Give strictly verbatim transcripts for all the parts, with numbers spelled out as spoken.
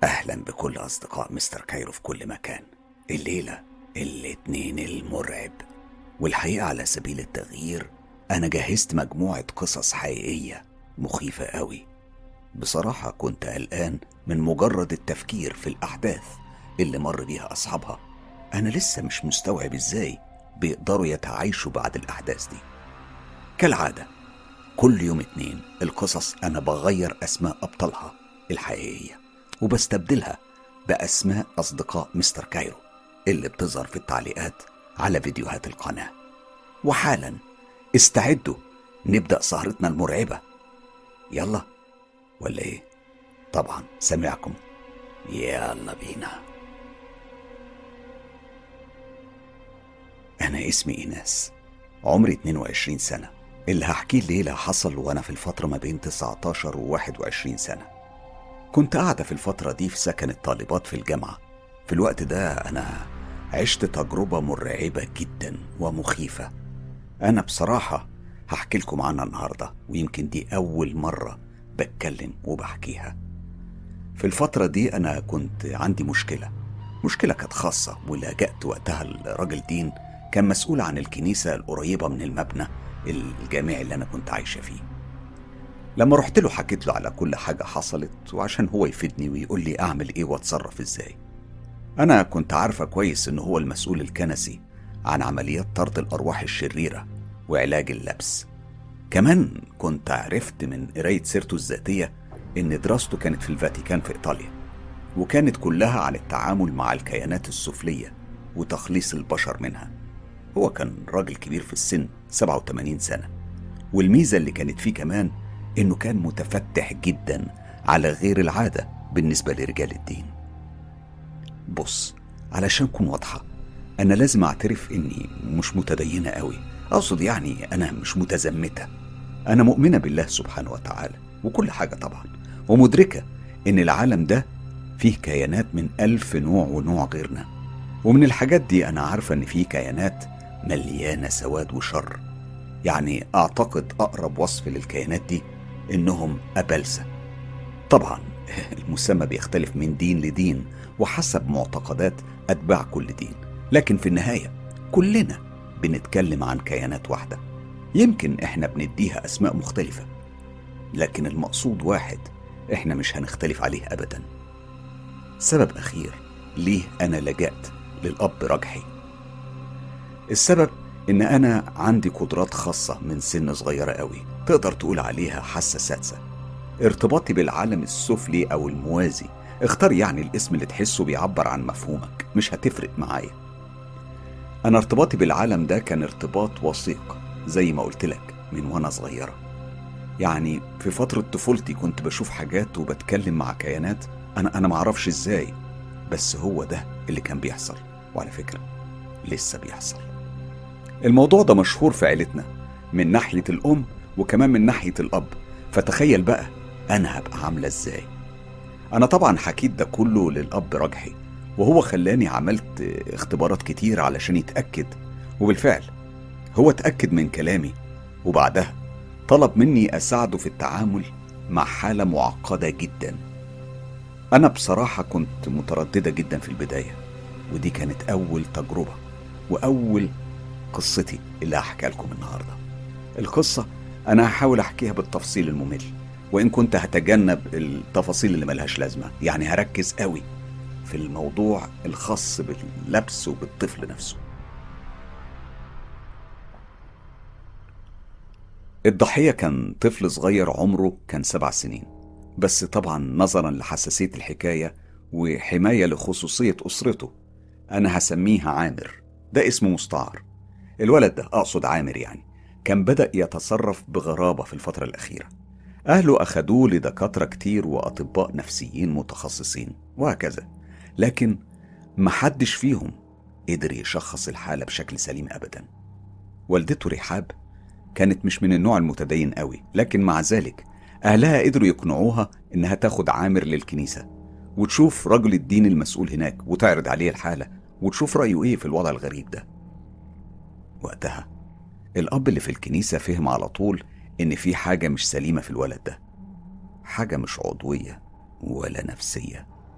أهلا بكل أصدقاء مستر كايرو في كل مكان. الليلة الاتنين المرعب، والحقيقة على سبيل التغيير أنا جهزت مجموعة قصص حقيقية مخيفة قوي. بصراحة كنت قلقان من مجرد التفكير في الأحداث اللي مر بيها أصحابها. أنا لسه مش مستوعب إزاي بيقدروا يتعايشوا بعد الأحداث دي. كالعادة كل يوم اتنين القصص أنا بغير أسماء أبطالها الحقيقية وبستبدلها بأسماء أصدقاء مستر كايرو اللي بتظهر في التعليقات على فيديوهات القناة. وحالا استعدوا نبدأ سهرتنا المرعبة. يلا ولا ايه؟ طبعا سامعكم، يلا بينا. أنا اسمي إيناس، عمري اتنين وعشرين سنة. اللي هحكيه الليلة حصل وأنا في الفترة ما بين تسعتاشر و واحد وعشرين سنة. كنت قاعدة في الفترة دي في سكن الطالبات في الجامعة. في الوقت ده أنا عشت تجربة مرعبة جدا ومخيفة. أنا بصراحة هحكي لكم عنها النهاردة، ويمكن دي أول مرة بتكلم وبحكيها. في الفترة دي أنا كنت عندي مشكلة مشكلة كانت خاصة، ولجأت وقتها لراجل دين كان مسؤول عن الكنيسة القريبة من المبنى الجامعي اللي أنا كنت عايشة فيه. لما رحت له حكيت له على كل حاجة حصلت، وعشان هو يفيدني ويقول لي أعمل إيه واتصرف إزاي. أنا كنت عارفة كويس إنه هو المسؤول الكنسي عن عمليات طرد الأرواح الشريرة وعلاج اللبس. كمان كنت عرفت من قراية سيرته الذاتية إن دراسته كانت في الفاتيكان في إيطاليا، وكانت كلها عن التعامل مع الكيانات السفلية وتخليص البشر منها. هو كان راجل كبير في السن، سبعة وثمانين سنة، والميزة اللي كانت فيه كمان إنه كان متفتح جدا على غير العادة بالنسبة لرجال الدين. بص، علشان أكون واضحة، أنا لازم أعترف إني مش متدينة قوي. أقصد يعني أنا مش متزمتة. أنا مؤمنة بالله سبحانه وتعالى وكل حاجة طبعا، ومدركة إن العالم ده فيه كيانات من ألف نوع ونوع غيرنا. ومن الحاجات دي أنا عارفة إن فيه كيانات مليانة سواد وشر. يعني أعتقد أقرب وصف للكيانات دي إنهم أبلسة. طبعا المسمى بيختلف من دين لدين وحسب معتقدات أتباع كل دين، لكن في النهاية كلنا بنتكلم عن كيانات واحدة. يمكن إحنا بنديها أسماء مختلفة، لكن المقصود واحد إحنا مش هنختلف عليه أبدا. سبب أخير ليه أنا لجأت للأب رجحي. السبب إن أنا عندي قدرات خاصة من سن صغيرة قوي، تقدر تقول عليها حاسة سادسة. ارتباطي بالعالم السفلي أو الموازي، اختار يعني الاسم اللي تحسه بيعبر عن مفهومك، مش هتفرق معايا. أنا ارتباطي بالعالم ده كان ارتباط وثيق زي ما قلت لك من وأنا صغيرة. يعني في فترة طفولتي كنت بشوف حاجات وبتكلم مع كيانات أنا أنا معرفش إزاي، بس هو ده اللي كان بيحصل. وعلى فكرة لسه بيحصل. الموضوع ده مشهور في عيلتنا من ناحية الأم وكمان من ناحية الأب، فتخيل بقى أنا هبقى عاملة إزاي. أنا طبعا حكيت ده كله للأب رجحي، وهو خلاني عملت اختبارات كتير علشان يتأكد، وبالفعل هو اتأكد من كلامي، وبعدها طلب مني أساعده في التعامل مع حالة معقدة جدا. أنا بصراحة كنت مترددة جدا في البداية، ودي كانت أول تجربة وأول قصتي اللي هحكي لكم النهاردة. القصة أنا هحاول أحكيها بالتفصيل الممل، وإن كنت هتجنب التفاصيل اللي ملهاش لازمة. يعني هركز قوي في الموضوع الخاص باللبس وبالطفل نفسه. الضحية كان طفل صغير عمره كان سبع سنين، بس طبعا نظرا لحساسية الحكاية وحماية لخصوصية أسرته أنا هسميها عامر، ده اسمه مستعار. الولد ده أقصد عامر يعني كان بدأ يتصرف بغرابة في الفترة الأخيرة. أهله أخدوه لدكاترة كتير وأطباء نفسيين متخصصين وهكذا، لكن محدش فيهم قدر يشخص الحالة بشكل سليم أبدا. والدته رحاب كانت مش من النوع المتدين قوي، لكن مع ذلك أهلها قدروا يقنعوها إنها تاخد عامر للكنيسة وتشوف رجل الدين المسؤول هناك وتعرض عليه الحالة وتشوف رأيه إيه في الوضع الغريب ده. وقتها الأب اللي في الكنيسة فهم على طول إن في حاجة مش سليمة في الولد ده، حاجة مش عضوية ولا نفسية،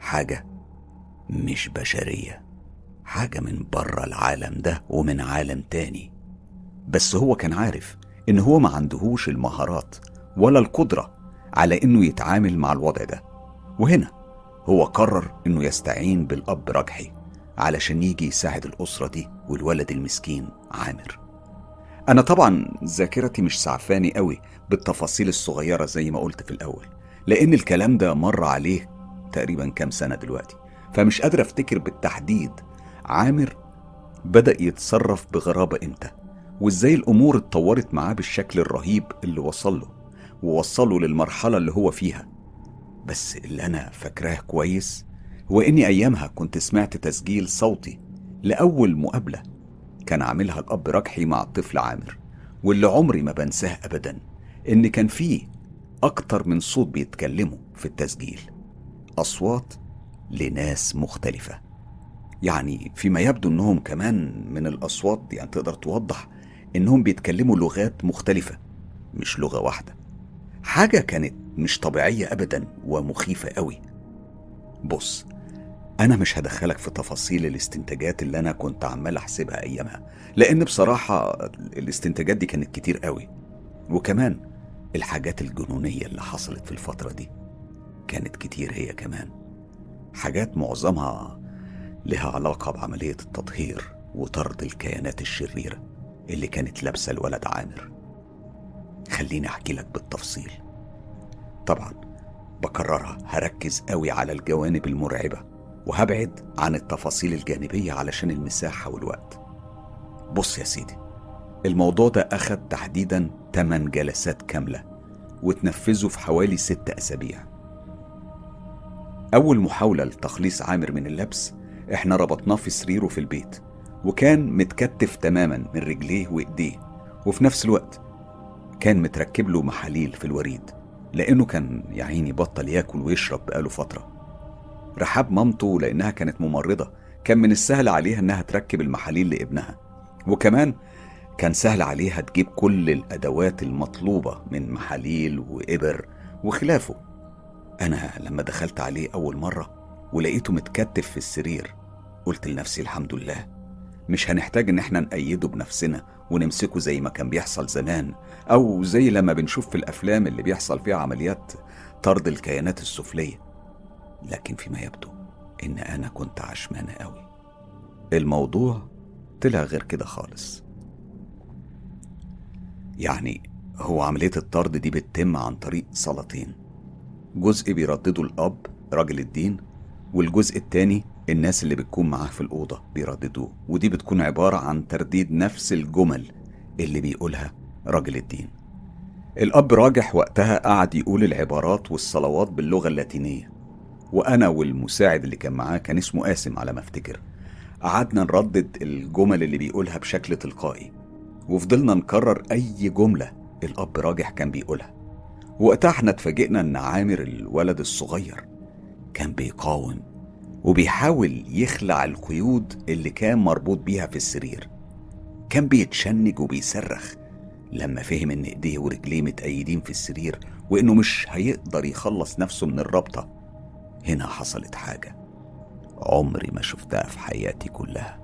حاجة مش بشرية، حاجة من بره العالم ده ومن عالم تاني. بس هو كان عارف إن هو ما عندهوش المهارات ولا القدرة على إنه يتعامل مع الوضع ده. وهنا هو قرر إنه يستعين بالأب رجحي علشان يجي يساعد الأسرة دي والولد المسكين عامر. أنا طبعا ذاكرتي مش سعفاني قوي بالتفاصيل الصغيرة زي ما قلت في الأول، لأن الكلام ده مر عليه تقريبا كام سنة دلوقتي، فمش قادر أفتكر بالتحديد عامر بدأ يتصرف بغرابة إمتى، وإزاي الأمور اتطورت معاه بالشكل الرهيب اللي وصله ووصله للمرحلة اللي هو فيها. بس اللي أنا فاكراه كويس هو إني أيامها كنت سمعت تسجيل صوتي لأول مقابلة كان عاملها الأب رجحي مع الطفل عامر، واللي عمري ما بنساه أبدا إن كان فيه أكتر من صوت بيتكلموا في التسجيل، أصوات لناس مختلفة. يعني فيما يبدو إنهم كمان من الأصوات يعني تقدر توضح إنهم بيتكلموا لغات مختلفة مش لغة واحدة. حاجة كانت مش طبيعية أبدا ومخيفة قوي. بص، أنا مش هدخلك في تفاصيل الاستنتاجات اللي أنا كنت عمال أحسبها أيامها، لأن بصراحة الاستنتاجات دي كانت كتير قوي، وكمان الحاجات الجنونية اللي حصلت في الفترة دي كانت كتير هي كمان، حاجات معظمها لها علاقة بعملية التطهير وطرد الكيانات الشريرة اللي كانت لابسة الولد عامر. خليني أحكي لك بالتفصيل. طبعا بكررها، هركز قوي على الجوانب المرعبة وهبعد عن التفاصيل الجانبية علشان المساحة والوقت. بص يا سيدي، الموضوع ده أخد تحديدا ثماني جلسات كاملة وتنفذوا في حوالي ست أسابيع. أول محاولة لتخليص عامر من اللبس احنا ربطناه في سريره في البيت، وكان متكتف تماما من رجليه وإيديه، وفي نفس الوقت كان متركب له محاليل في الوريد لأنه كان يعيني بطل ياكل ويشرب بقاله فترة. رحاب مامته لأنها كانت ممرضة كان من السهل عليها أنها تركب المحاليل لابنها، وكمان كان سهل عليها تجيب كل الأدوات المطلوبة من محاليل وإبر وخلافه. أنا لما دخلت عليه أول مرة ولقيته متكتف في السرير قلت لنفسي الحمد لله، مش هنحتاج ان احنا نقيده بنفسنا ونمسكه زي ما كان بيحصل زمان، او زي لما بنشوف في الافلام اللي بيحصل فيها عمليات طرد الكيانات السفلية. لكن فيما يبدو ان انا كنت عشمانة قوي. الموضوع طلع غير كده خالص. يعني هو عملية الطرد دي بتتم عن طريق صلاتين، جزء بيردده الاب راجل الدين، والجزء التاني الناس اللي بتكون معاه في الأوضة بيرددوه، ودي بتكون عبارة عن ترديد نفس الجمل اللي بيقولها راجل الدين. الأب راجح وقتها قعد يقول العبارات والصلوات باللغة اللاتينية، وأنا والمساعد اللي كان معاه كان اسمه قاسم على ما افتكر قعدنا نردد الجمل اللي بيقولها بشكل تلقائي، وفضلنا نكرر أي جملة الأب راجح كان بيقولها. وقتها احنا اتفاجئنا ان عامر الولد الصغير كان بيقاوم وبيحاول يخلع القيود اللي كان مربوط بيها في السرير. كان بيتشنج وبيصرخ لما فهم ان ايديه ورجليه متأيدين في السرير وانه مش هيقدر يخلص نفسه من الرابطة. هنا حصلت حاجة عمري ما شفتها في حياتي كلها.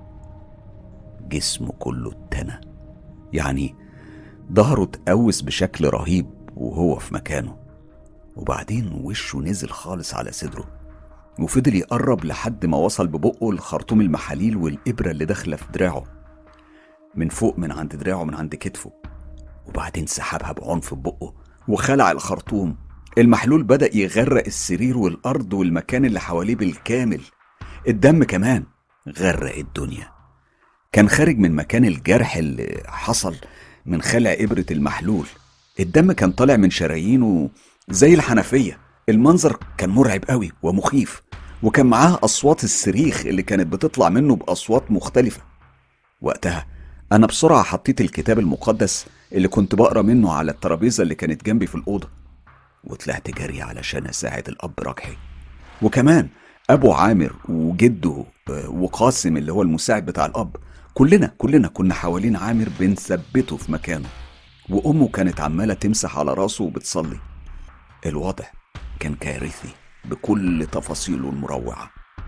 جسمه كله اتنى، يعني ظهره اتقوس بشكل رهيب وهو في مكانه، وبعدين وشه نزل خالص على صدره وفضل يقرب لحد ما وصل ببقه لخرطوم المحاليل والإبرة اللي داخله في دراعه من فوق، من عند دراعه، من عند كتفه، وبعدين سحبها بعنف ببقه وخلع الخرطوم. المحلول بدأ يغرق السرير والأرض والمكان اللي حواليه بالكامل. الدم كمان غرق الدنيا. كان خارج من مكان الجرح اللي حصل من خلع إبرة المحلول. الدم كان طالع من شرايينه زي الحنفية. المنظر كان مرعب قوي ومخيف، وكان معاه أصوات الصريخ اللي كانت بتطلع منه بأصوات مختلفة. وقتها أنا بسرعة حطيت الكتاب المقدس اللي كنت بقرأ منه على الترابيزة اللي كانت جنبي في الأوضة، وطلعت جري علشان أساعد الأب رجحي، وكمان أبو عامر وجده وقاسم اللي هو المساعد بتاع الأب. كلنا كلنا كنا حوالين عامر بنثبته في مكانه، وأمه كانت عمالة تمسح على راسه وبتصلي. الوضع كان كارثي بكل تفاصيله المروعة.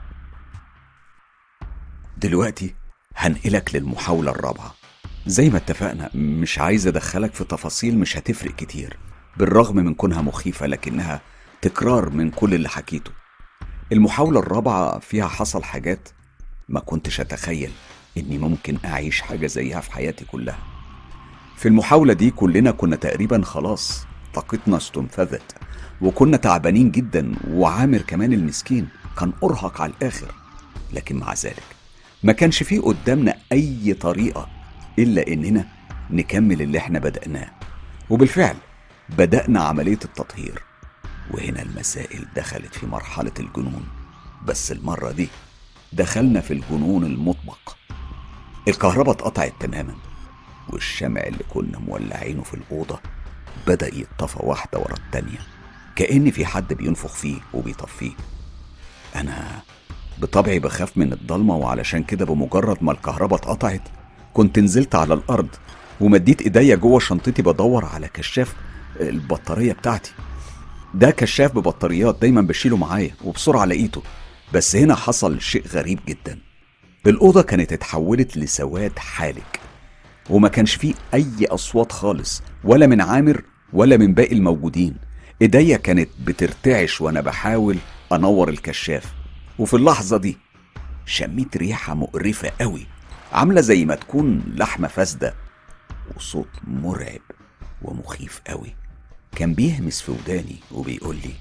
دلوقتي هنقلك للمحاولة الرابعة. زي ما اتفقنا مش عايز ادخلك في تفاصيل مش هتفرق كتير، بالرغم من كونها مخيفة لكنها تكرار من كل اللي حكيته. المحاولة الرابعة فيها حصل حاجات ما كنتش اتخيل اني ممكن اعيش حاجة زيها في حياتي كلها. في المحاولة دي كلنا كنا تقريبا خلاص طاقتنا استنفذت، وكنا تعبانين جدا، وعامر كمان المسكين كان ارهق على الاخر. لكن مع ذلك ما كانش فيه قدامنا اي طريقة الا اننا نكمل اللي احنا بدأناه. وبالفعل بدأنا عملية التطهير، وهنا المسائل دخلت في مرحلة الجنون. بس المرة دي دخلنا في الجنون المطبق. الكهرباء اتقطعت تماما، والشمع اللي كنا مولعينه في الأوضة بدأ يتطفى واحدة ورا التانية، كأن في حد بينفخ فيه وبيطفيه. أنا بطبعي بخاف من الضلمة، وعلشان كده بمجرد ما الكهرباء اتقطعت كنت نزلت على الأرض ومديت إيديا جوه شنطتي بدور على كشاف البطارية بتاعتي. ده كشاف ببطاريات دايما بشيله معايا، وبسرعة لقيته. بس هنا حصل شيء غريب جدا. الأوضة كانت اتحولت لسواد حالك، وما كانش فيه أي أصوات خالص، ولا من عامر ولا من باقي الموجودين. إيديا كانت بترتعش وأنا بحاول أنور الكشاف، وفي اللحظة دي شميت ريحة مقرفة قوي، عاملة زي ما تكون لحمة فاسدة، وصوت مرعب ومخيف قوي كان بيهمس في وداني وبيقول لي: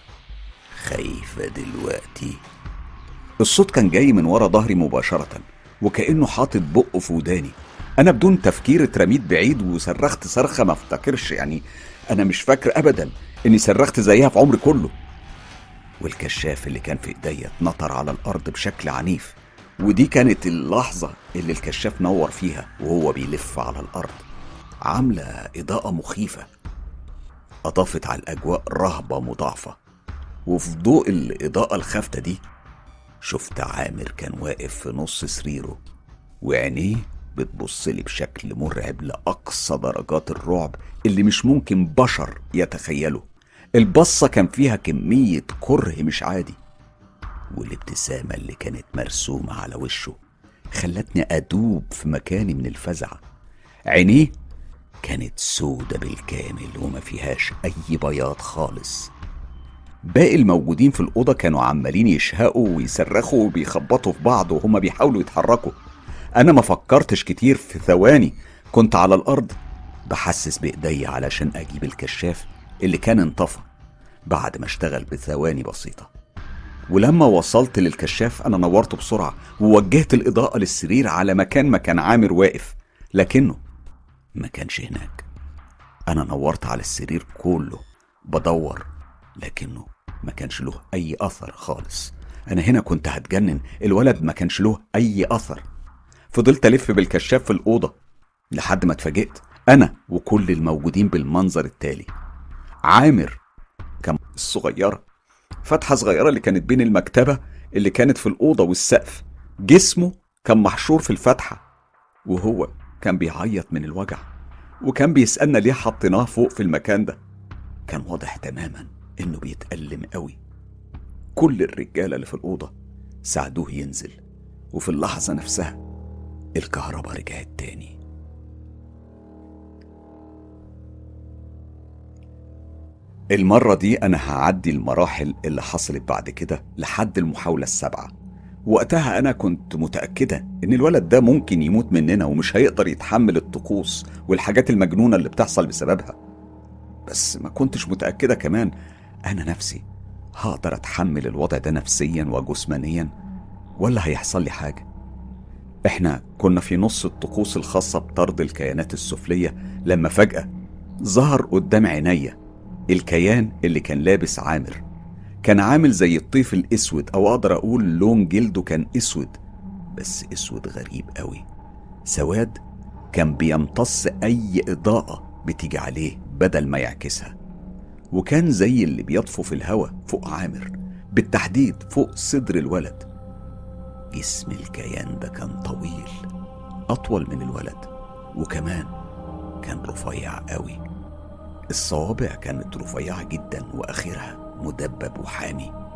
خايفة دلوقتي؟ الصوت كان جاي من ورا ظهري مباشرة، وكأنه حاطط بقه في وداني. أنا بدون تفكير اترميت بعيد وصرخت صرخة ما افتكرش، يعني أنا مش فاكر أبدا إني صرخت زيها في عمري كله. والكشاف اللي كان في إيديا اتنطر على الأرض بشكل عنيف، ودي كانت اللحظة اللي الكشاف نور فيها وهو بيلف على الأرض، عاملة إضاءة مخيفة أضافت على الأجواء رهبة مضاعفة. وفي ضوء الإضاءة الخافتة دي شفت عامر كان واقف في نص سريره، وعينيه بتبصلي بشكل مرعب لأقصى درجات الرعب اللي مش ممكن بشر يتخيله. البصة كان فيها كمية كره مش عادي، والابتسامة اللي كانت مرسومة على وشه خلتني أدوب في مكاني من الفزع. عينيه كانت سودة بالكامل وما فيهاش أي بياض خالص. باقي الموجودين في الأوضة كانوا عمالين يشهقوا ويصرخوا وبيخبطوا في بعض وهما بيحاولوا يتحركوا. أنا ما فكرتش كتير، في ثواني كنت على الأرض بحسس بإيدي علشان أجيب الكشاف اللي كان انطفى بعد ما اشتغل بثواني بسيطة. ولما وصلت للكشاف أنا نورته بسرعة ووجهت الإضاءة للسرير على مكان ما كان عامر واقف، لكنه ما كانش هناك. أنا نورت على السرير كله بدور، لكنه ما كانش له أي أثر خالص. أنا هنا كنت هتجنن، الولد ما كانش له أي أثر. فضلت ألف بالكشاف في الأوضة لحد ما اتفاجئت أنا وكل الموجودين بالمنظر التالي. عامر كان الصغيرة، فتحة صغيرة اللي كانت بين المكتبة اللي كانت في الأوضة والسقف، جسمه كان محشور في الفتحة، وهو كان بيعيط من الوجع، وكان بيسألنا ليه حطيناه فوق في المكان ده. كان واضح تماما إنه بيتألم قوي. كل الرجالة اللي في الأوضة ساعدوه ينزل، وفي اللحظة نفسها الكهرباء رجعت تاني. المرة دي أنا هعدي المراحل اللي حصلت بعد كده لحد المحاولة السابعة. وقتها أنا كنت متأكدة إن الولد ده ممكن يموت مننا ومش هيقدر يتحمل الطقوس والحاجات المجنونة اللي بتحصل بسببها. بس ما كنتش متأكدة كمان أنا نفسي هقدر أتحمل الوضع ده نفسيا وجسمانيا ولا هيحصل لي حاجة. إحنا كنا في نص الطقوس الخاصة بطرد الكيانات السفلية لما فجأة ظهر قدام عينيا الكيان اللي كان لابس عامر. كان عامل زي الطيف الاسود، او اقدر اقول لون جلده كان اسود، بس اسود غريب قوي، سواد كان بيمتص اي اضاءة بتيجي عليه بدل ما يعكسها. وكان زي اللي بيطفو في الهوا فوق عامر، بالتحديد فوق صدر الولد. جسم الكيان ده كان طويل اطول من الولد، وكمان كان رفيع قوي. الصوابع كانت رفيعة جدا واخرها مدبب وحامي،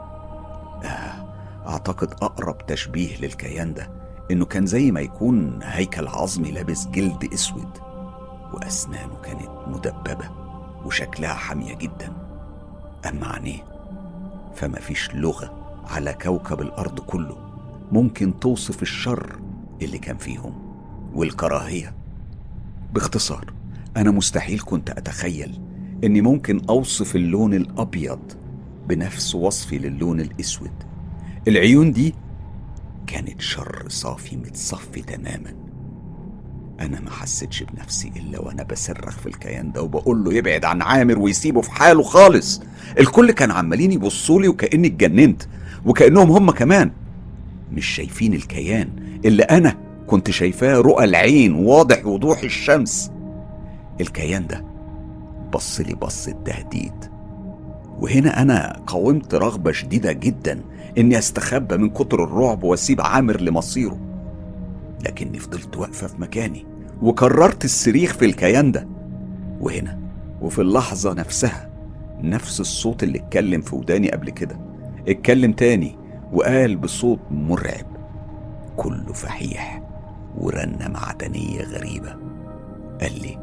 آه أعتقد أقرب تشبيه للكيان ده إنه كان زي ما يكون هيكل عظمي لابس جلد أسود، وأسنانه كانت مدببة وشكلها حامية جدا. أما عينيه فما فيش لغة على كوكب الأرض كله ممكن توصف الشر اللي كان فيهم والكراهية. باختصار، أنا مستحيل كنت أتخيل إني ممكن أوصف اللون الأبيض بنفس وصفي للون الأسود. العيون دي كانت شر صافي متصفي تماما. أنا ما حسيتش بنفسي إلا وأنا بصرخ في الكيان ده وبقول له يبعد عن عامر ويسيبه في حاله خالص. الكل كان عمالين يبصولي وكأني اتجننت، وكأنهم هم كمان مش شايفين الكيان اللي أنا كنت شايفاه رؤى العين واضح وضوح الشمس. الكيان ده بص لي بصة تهديد، وهنا أنا قاومت رغبة شديدة جدا إني أستخبى من كتر الرعب وأسيب عامر لمصيره، لكني فضلت واقفة في مكاني وكررت الصريخ في الكيان ده. وهنا وفي اللحظة نفسها نفس الصوت اللي اتكلم في وداني قبل كده اتكلم تاني وقال بصوت مرعب كله فحيح ورنة معدنية غريبة. قال لي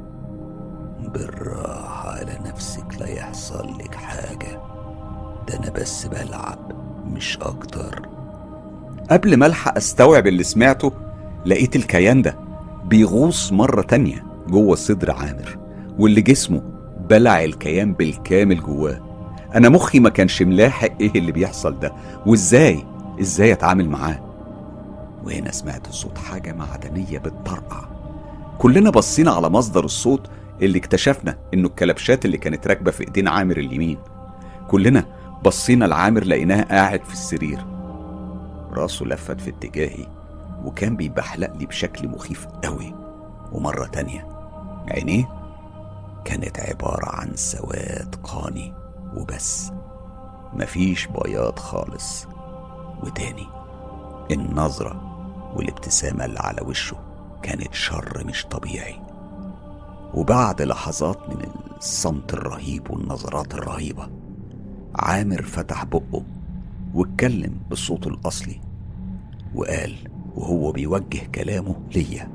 بالراحة على نفسك، لا يحصل لك حاجة، ده أنا بس بلعب مش أكتر. قبل ما ألحق أستوعب اللي سمعته لقيت الكيان ده بيغوص مرة تانية جوه صدر عامر، واللي جسمه بلع الكيان بالكامل جواه. أنا مخي ما كانش ملاحق إيه اللي بيحصل ده وإزاي إزاي أتعامل معاه. وهنا سمعت صوت حاجة معدنية بتطرقع. كلنا بصينا على مصدر الصوت اللي اكتشفنا إنه الكلبشات اللي كانت راكبة في إيدين عامر اليمين. كلنا بصينا لعامر لقيناه قاعد في السرير، راسه لفت في اتجاهي وكان بيبحلق لي بشكل مخيف قوي. ومرة تانية عينيه كانت عبارة عن سواد قاني وبس، مفيش بياض خالص. وتاني النظرة والابتسامة اللي على وشه كانت شر مش طبيعي. وبعد لحظات من الصمت الرهيب والنظرات الرهيبة عامر فتح بقه واتكلم بصوته الأصلي وقال وهو بيوجه كلامه ليا: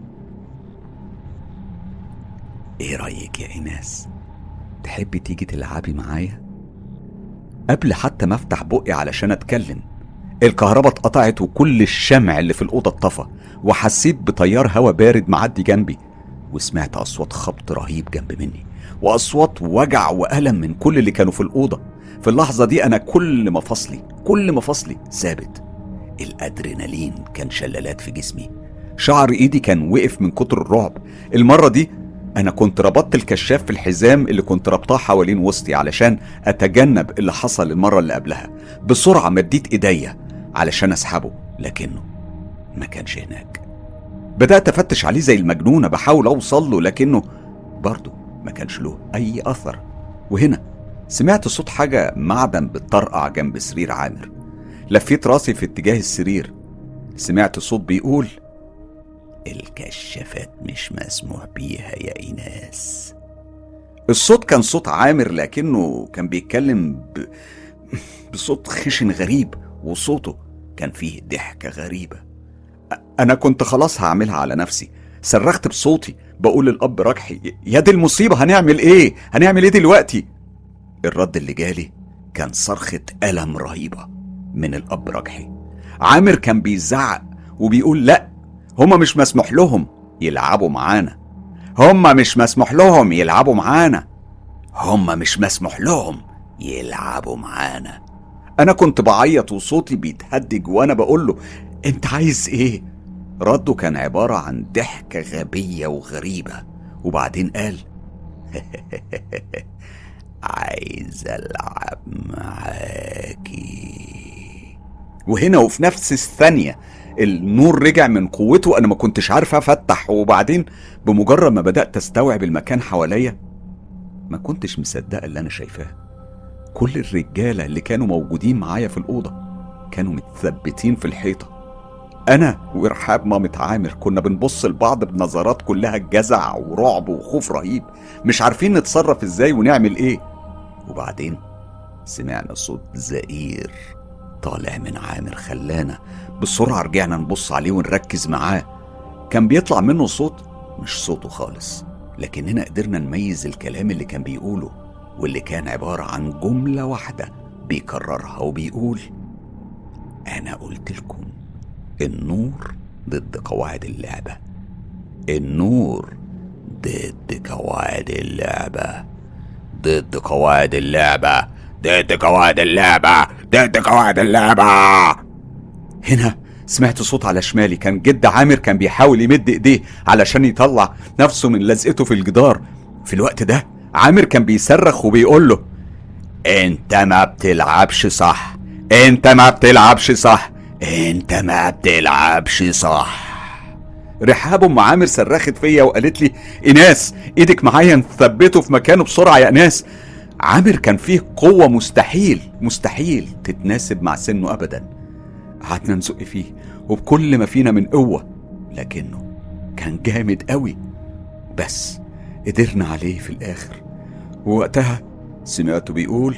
ايه رأيك يا إيناس؟ تحبي تيجي تلعبي معايا؟ قبل حتى ما افتح بقي علشان اتكلم الكهرباء اتقطعت وكل الشمع اللي في الأوضة اتطفى، وحسيت بتيار هوا بارد معدي جنبي، وسمعت أصوات خبط رهيب جنب مني وأصوات وجع وألم من كل اللي كانوا في الأوضة. في اللحظة دي أنا كل مفاصلي كل مفاصلي ثابت. الأدرينالين كان شلالات في جسمي، شعر إيدي كان وقف من كتر الرعب. المرة دي أنا كنت ربطت الكشاف في الحزام اللي كنت ربطاه حوالين وسطي علشان أتجنب اللي حصل المرة اللي قبلها. بسرعة مديت إيديا علشان أسحبه لكنه ما كانش هناك. بدأت أفتش عليه زي المجنونة بحاول أوصل له لكنه برضه ما كانش له أي أثر. وهنا سمعت صوت حاجة معدن بتطرقع جنب سرير عامر. لفيت راسي في اتجاه السرير، سمعت صوت بيقول: الكشافات مش مسموح بيها يا إيناس. الصوت كان صوت عامر لكنه كان بيتكلم ب... بصوت خشن غريب، وصوته كان فيه ضحكة غريبة. أنا كنت خلاص هعملها على نفسي. صرخت بصوتي بقول للأب رجحي: يا دي المصيبة، هنعمل إيه؟ هنعمل إيه دلوقتي؟ الرد اللي جالي كان صرخة ألم رهيبة من الأب رجحي. عامر كان بيزعق وبيقول: لأ، هما مش مسموح لهم يلعبوا معانا، هما مش مسموح لهم يلعبوا معانا، هما مش مسموح لهم يلعبوا معانا. أنا كنت بعيط وصوتي بيتهدج وأنا بقول له: أنت عايز إيه؟ رده كان عبارة عن ضحكة غبية وغريبة، وبعدين قال: عايز ألعب معاكي. وهنا وفي نفس الثانية النور رجع من قوته، أنا ما كنتش عارف أفتح. وبعدين بمجرد ما بدأت أستوعب المكان حواليا ما كنتش مصدقة اللي أنا شايفاه. كل الرجالة اللي كانوا موجودين معايا في الأوضة كانوا متثبتين في الحيطة. أنا ورحاب مامة عامر كنا بنبص لبعض بنظرات كلها جزع ورعب وخوف رهيب، مش عارفين نتصرف إزاي ونعمل إيه. وبعدين سمعنا صوت زئير طالع من عامر خلانا بسرعة رجعنا نبص عليه ونركز معاه. كان بيطلع منه صوت مش صوته خالص، لكننا قدرنا نميز الكلام اللي كان بيقوله، واللي كان عبارة عن جملة واحدة بيكررها وبيقول: أنا قلت لكم النور ضد قواعد اللعبة، النور ضد قواعد اللعبة، ضد قواعد اللعبة، ضد قواعد اللعبة، ضد قواعد اللعبة. هنا سمعت صوت على شمالي، كان جد عامر كان بيحاول يمد ايديه علشان يطلع نفسه من لزقته في الجدار. في الوقت ده عامر كان بيصرخ وبيقول له: انت ما بتلعبش صح، انت ما بتلعبش صح، انت ما بتلعبش صح. رحاب ام عامر صرخت فيا وقالت لي: ايناس ايدك معايا نثبته في مكانه بسرعه يا ايناس. عامر كان فيه قوه مستحيل مستحيل تتناسب مع سنه ابدا. قعدنا نزق فيه وبكل ما فينا من قوه، لكنه كان جامد قوي، بس قدرنا عليه في الاخر. ووقتها سمعته بيقول: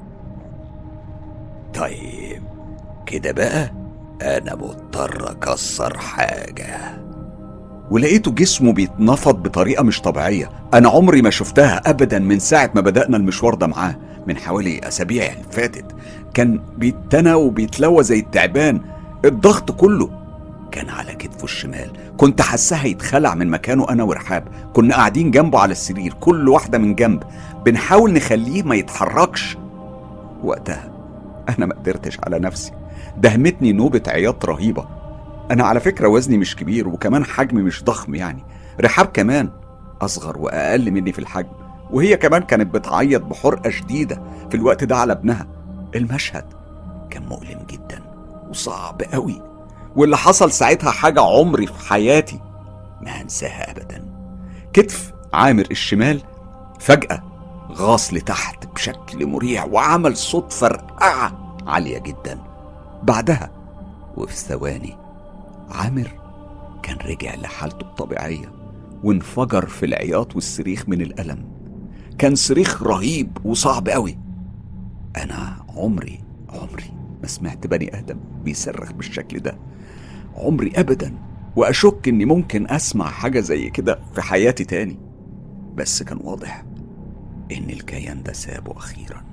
طيب كده بقى انا مضطر اكسر حاجه. ولقيته جسمه بيتنفض بطريقه مش طبيعيه، انا عمري ما شفتها ابدا من ساعه ما بدأنا المشوار ده معاه من حوالي اسابيع يعني فاتت. كان بيتنى وبيتلوى زي التعبان، الضغط كله كان على كتفه الشمال، كنت حاسها يتخلع من مكانه. انا ورحاب كنا قاعدين جنبه على السرير، كل واحده من جنب، بنحاول نخليه ما يتحركش. وقتها انا ما قدرتش على نفسي، دهمتني نوبه عياط رهيبه. انا على فكره وزني مش كبير وكمان حجمي مش ضخم يعني، رحاب كمان اصغر واقل مني في الحجم، وهي كمان كانت بتعيط بحرقه شديده في الوقت ده على ابنها. المشهد كان مؤلم جدا وصعب قوي، واللي حصل ساعتها حاجه عمري في حياتي ما هنساها ابدا. كتف عامر الشمال فجأة غاص لتحت بشكل مريع وعمل صوت فرقعة عالية جدا. بعدها وفي ثواني عامر كان رجع لحالته الطبيعية وانفجر في العياط والصريخ من الألم. كان صريخ رهيب وصعب قوي. أنا عمري عمري ما سمعت بني آدم بيصرخ بالشكل ده، عمري أبدا، وأشك إني ممكن أسمع حاجة زي كده في حياتي تاني. بس كان واضح إن الكيان ده سابه أخيرا.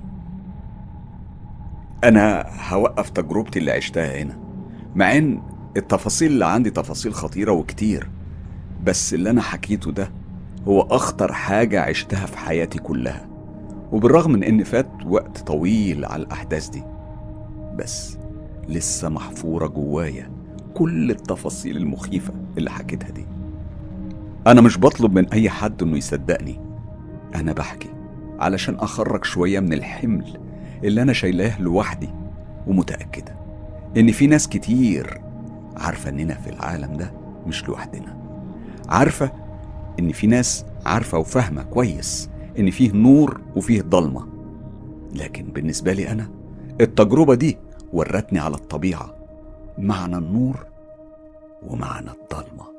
أنا هوقف تجربتي اللي عشتها هنا، مع إن التفاصيل اللي عندي تفاصيل خطيرة وكتير، بس اللي أنا حكيته ده هو أخطر حاجة عشتها في حياتي كلها. وبالرغم من إن فات وقت طويل على الأحداث دي، بس لسه محفورة جوايا كل التفاصيل المخيفة اللي حكيتها دي. أنا مش بطلب من أي حد إنه يصدقني، أنا بحكي علشان أخرج شوية من الحمل اللي أنا شايلاه لوحدي، ومتأكدة إن في ناس كتير عارفة إننا في العالم ده مش لوحدنا، عارفة إن في ناس عارفة وفاهمة كويس إن فيه نور وفيه ضلمة. لكن بالنسبة لي أنا التجربة دي ورتني على الطبيعة، معنى النور ومعنى الضلمة.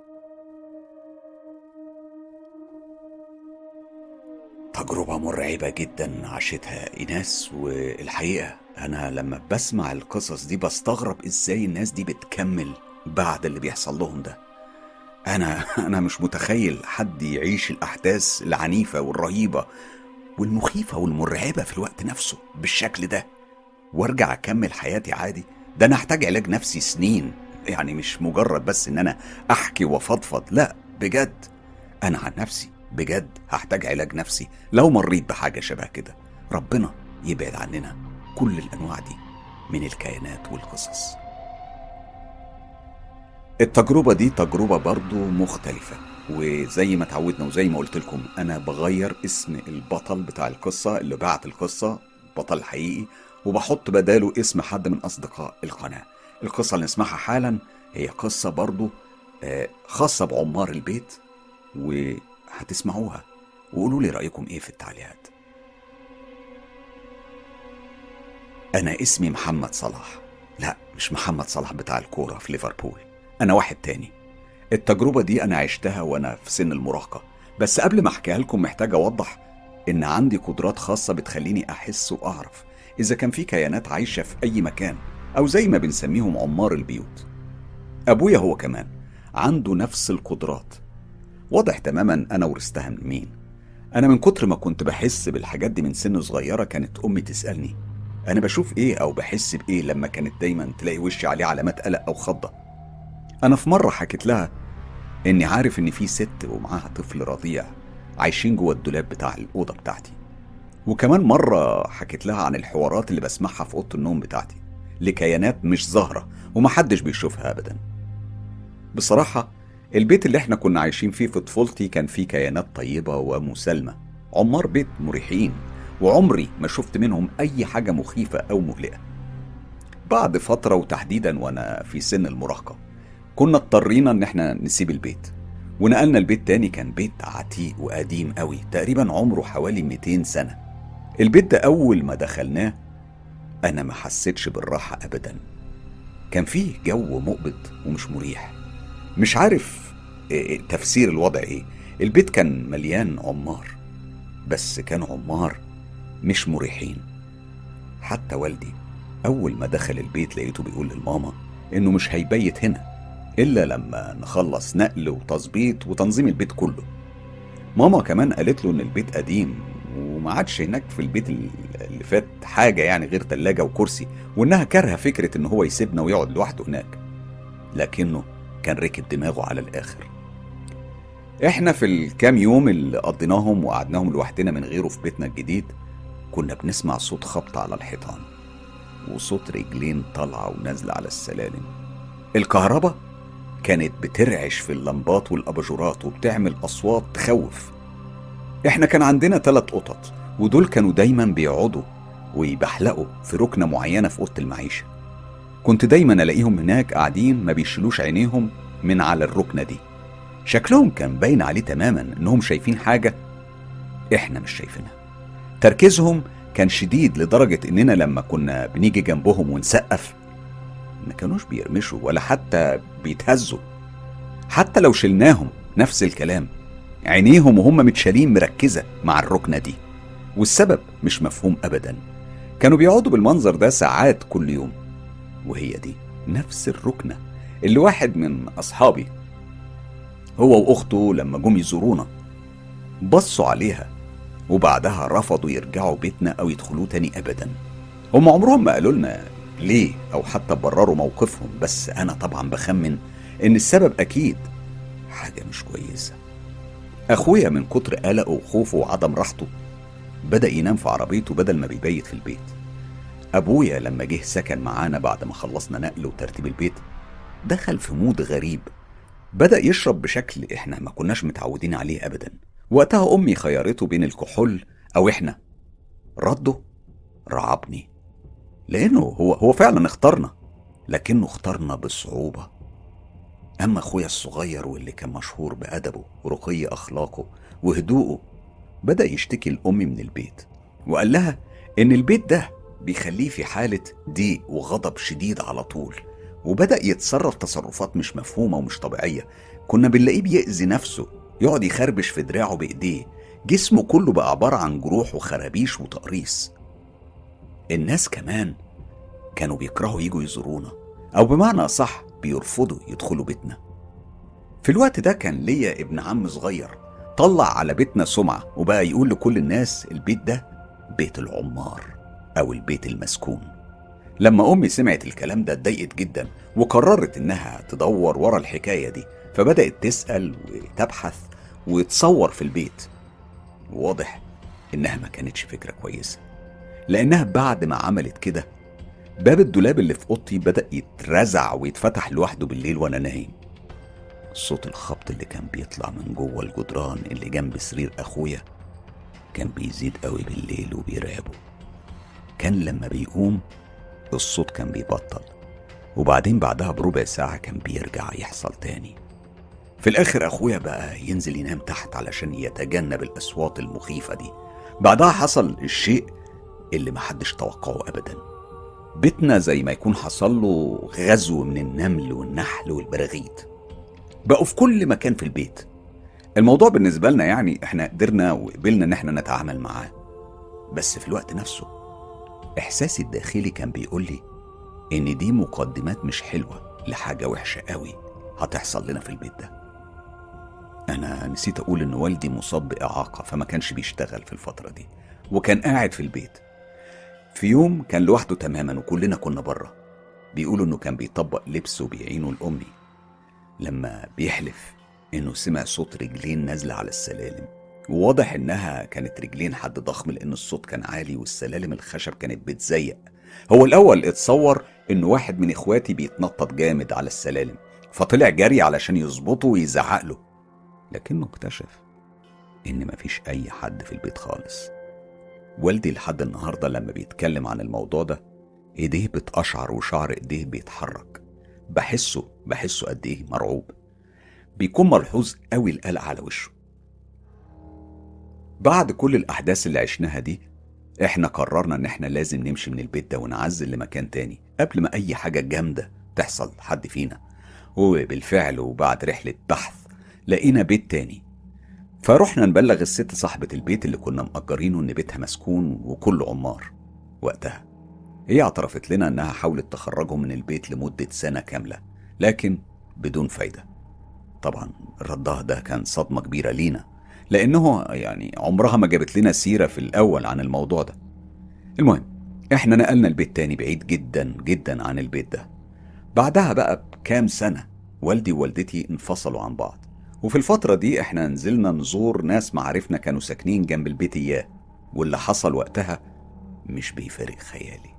تجربة مرعبة جدا عاشتها إيناس، والحقيقة أنا لما بسمع القصص دي بستغرب إزاي الناس دي بتكمل بعد اللي بيحصل لهم ده. أنا أنا مش متخيل حد يعيش الأحداث العنيفة والرهيبة والمخيفة والمرعبة في الوقت نفسه بالشكل ده وارجع أكمل حياتي عادي. ده أنا أحتاج علاج نفسي سنين، يعني مش مجرد بس إن أنا أحكي وفضفض، لا بجد أنا عن نفسي بجد هحتاج علاج نفسي لو مريت بحاجة شبه كده. ربنا يبعد عننا كل الأنواع دي من الكائنات والقصص. التجربة دي تجربة برضو مختلفة، وزي ما تعودنا وزي ما قلت لكم أنا بغير اسم البطل بتاع القصة اللي بعت القصة، بطل الحقيقي، وبحط بداله اسم حد من أصدقاء القناة. القصة اللي نسمعها حالا هي قصة برضو خاصة بعمار البيت، وهتسمعوها وقولوا لي رأيكم ايه في التعليقات. أنا اسمي محمد صلاح، لا مش محمد صلاح بتاع الكورة في ليفربول، أنا واحد تاني. التجربة دي أنا عشتها وأنا في سن المراهقة، بس قبل ما أحكيها لكم محتاج أوضح إن عندي قدرات خاصة بتخليني أحس وأعرف إذا كان في كيانات عايشة في أي مكان أو زي ما بنسميهم عمار البيوت. أبويا هو كمان عنده نفس القدرات. واضح تماما أنا ورثتها من مين. أنا من كتر ما كنت بحس بالحاجات دي من سن صغيرة كانت أمي تسألني أنا بشوف إيه أو بحس بإيه، لما كانت دايما تلاقي وشي عليه علامات قلق أو خضة. أنا في مرة حكيت لها إني عارف إن في ست ومعاها طفل رضيع عايشين جوه الدولاب بتاع الأوضة بتاعتي. وكمان مرة حكيت لها عن الحوارات اللي بسمعها في أوضة النوم بتاعتي لكيانات مش ظاهرة ومحدش بيشوفها أبدا. بصراحة البيت اللي احنا كنا عايشين فيه في طفولتي كان فيه كيانات طيبة ومسالمة، عمار بيت مريحين، وعمري ما شفت منهم أي حاجة مخيفة أو مقلقة. بعد فترة وتحديدا وأنا في سن المراهقة كنا اضطرينا ان احنا نسيب البيت ونقلنا البيت تاني. كان بيت عتيق وقديم قوي، تقريبا عمره حوالي مئتين سنة. البيت ده أول ما دخلناه أنا ما حسيتش بالراحة أبدا. كان فيه جو مقبض ومش مريح، مش عارف إيه تفسير الوضع ايه. البيت كان مليان عمار، بس كان عمار مش مريحين. حتى والدي أول ما دخل البيت لقيته بيقول للماما إنه مش هيبيت هنا إلا لما نخلص نقل وتظبيط وتنظيم البيت كله. ماما كمان قالت له إن البيت قديم وما عادش هناك في البيت اللي فات حاجة يعني غير تلاجة وكرسي، وإنها كارهة فكرة إن هو يسيبنا ويقعد لوحده هناك. لكنه كان ركب دماغه على الآخر. إحنا في الكام يوم اللي قضيناهم وقعدناهم لوحدنا من غيره في بيتنا الجديد كنا بنسمع صوت خبط على الحيطان وصوت رجلين طالعة ونازلة على السلالم. الكهرباء كانت بترعش في اللمبات والأباجورات وبتعمل أصوات تخوف. إحنا كان عندنا ثلاث قطط، ودول كانوا دايما بيقعدوا ويبحلقوا في ركنة معينة في أوضة المعيشة. كنت دايما ألاقيهم هناك قاعدين ما بيشيلوش عينيهم من على الركنة دي. شكلهم كان باين عليه تماما إنهم شايفين حاجة إحنا مش شايفينها. تركيزهم كان شديد لدرجة إننا لما كنا بنيجي جنبهم ونسقف ما كانوش بيرمشوا ولا حتى بيتهزوا. حتى لو شلناهم نفس الكلام، عينيهم وهم متشالين مركزة مع الركنة دي، والسبب مش مفهوم أبدا. كانوا بيقعدوا بالمنظر ده ساعات كل يوم، وهي دي نفس الركنة اللي واحد من أصحابي هو وأخته لما جم يزورونا بصوا عليها وبعدها رفضوا يرجعوا بيتنا أو يدخلوه تاني أبدا. هم عمرهم ما قالوا لنا ليه أو حتى برروا موقفهم، بس أنا طبعا بخمن إن السبب أكيد حاجة مش كويسة. أخويا من كتر قلقه وخوفه وعدم راحته بدأ ينام في عربيته بدل ما بيبيت في البيت. أبويا لما جه سكن معانا بعد ما خلصنا نقل وترتيب البيت دخل في مود غريب، بدأ يشرب بشكل إحنا ما كناش متعودين عليه أبدا. وقتها أمي خيارته بين الكحول أو إحنا. رده رعبني، لأنه هو هو فعلا اختارنا، لكنه اختارنا بصعوبة. أما أخويا الصغير واللي كان مشهور بأدبه ورقي أخلاقه وهدوءه بدأ يشتكي لأمي من البيت، وقال لها إن البيت ده بيخليه في حالة ضيق وغضب شديد على طول، وبدأ يتصرف تصرفات مش مفهومة ومش طبيعية. كنا بنلاقيه بيأذي نفسه، يقعد يخربش في دراعه بإيديه، جسمه كله بقى عبارة عن جروح وخرابيش وتقريص. الناس كمان كانوا بيكرهوا يجوا يزورونا، أو بمعنى صح بيرفضوا يدخلوا بيتنا. في الوقت ده كان ليا ابن عم صغير طلع على بيتنا سمعة، وبقى يقول لكل الناس البيت ده بيت العمار أو البيت المسكون. لما أمي سمعت الكلام ده اتضايقت جدا وقررت إنها تدور ورا الحكاية دي، فبدأت تسأل وتبحث وتصور في البيت. واضح إنها ما كانتش فكرة كويسة، لأنها بعد ما عملت كده باب الدولاب اللي في أوضتي بدأ يترزع ويتفتح لوحده بالليل وأنا نايم. صوت الخبط اللي كان بيطلع من جوه الجدران اللي جنب سرير أخويا كان بيزيد قوي بالليل وبيرعبه. كان لما بيقوم الصوت كان بيبطل، وبعدين بعدها بربع ساعة كان بيرجع يحصل تاني. في الآخر أخويا بقى ينزل ينام تحت علشان يتجنب الأصوات المخيفة دي. بعدها حصل الشيء اللي محدش توقعه أبدا. بيتنا زي ما يكون حصل له غزو من النمل والنحل والبراغيث، بقوا في كل مكان في البيت. الموضوع بالنسبة لنا يعني احنا قدرنا وقبلنا ان احنا نتعامل معاه، بس في الوقت نفسه احساسي الداخلي كان بيقول لي إن دي مقدمات مش حلوة لحاجة وحشة قوي هتحصل لنا في البيت ده. أنا نسيت أقول إن والدي مصاب بإعاقة، فما كانش بيشتغل في الفترة دي، وكان قاعد في البيت. في يوم كان لوحده تماما وكلنا كنا بره. بيقولوا إنه كان بيطبق لبس وبيعينه لأمي، لما بيحلف إنه سمع صوت رجلين نازلة على السلالم، وواضح إنها كانت رجلين حد ضخم لأن الصوت كان عالي والسلالم الخشب كانت بتزيق. هو الأول اتصور إنه واحد من إخواتي بيتنطط جامد على السلالم، فطلع جري علشان يظبطه ويزعق له، لكنه اكتشف إن مفيش أي حد في البيت خالص. والدي لحد النهاردة لما بيتكلم عن الموضوع ده إيديه بتقشعر وشعر إيديه بيتحرك. بحسه بحسه قد إيه مرعوب. بيكون ملحوظ قوي القلق على وشه. بعد كل الأحداث اللي عشناها دي، إحنا قررنا إن إحنا لازم نمشي من البيت ده ونعزل لمكان تاني قبل ما أي حاجة جامدة تحصل لحد فينا. وبالفعل وبعد رحلة بحث لقينا بيت تاني، فروحنا نبلغ الست صاحبة البيت اللي كنا مأجرينه إن بيتها مسكون وكل عمار. وقتها هي اعترفت لنا إنها حاولت تخرجهم من البيت لمدة سنة كاملة، لكن بدون فايدة. طبعا ردها ده كان صدمة كبيرة لينا، لأنه يعني عمرها ما جابت لنا سيرة في الأول عن الموضوع ده. المهم إحنا نقلنا البيت تاني بعيد جدا جدا عن البيت ده. بعدها بقى بكام سنة والدي ووالدتي انفصلوا عن بعض، وفي الفترة دي إحنا نزلنا نزور ناس معارفنا كانوا ساكنين جنب البيت إياه، واللي حصل وقتها مش بيفارق خيالي.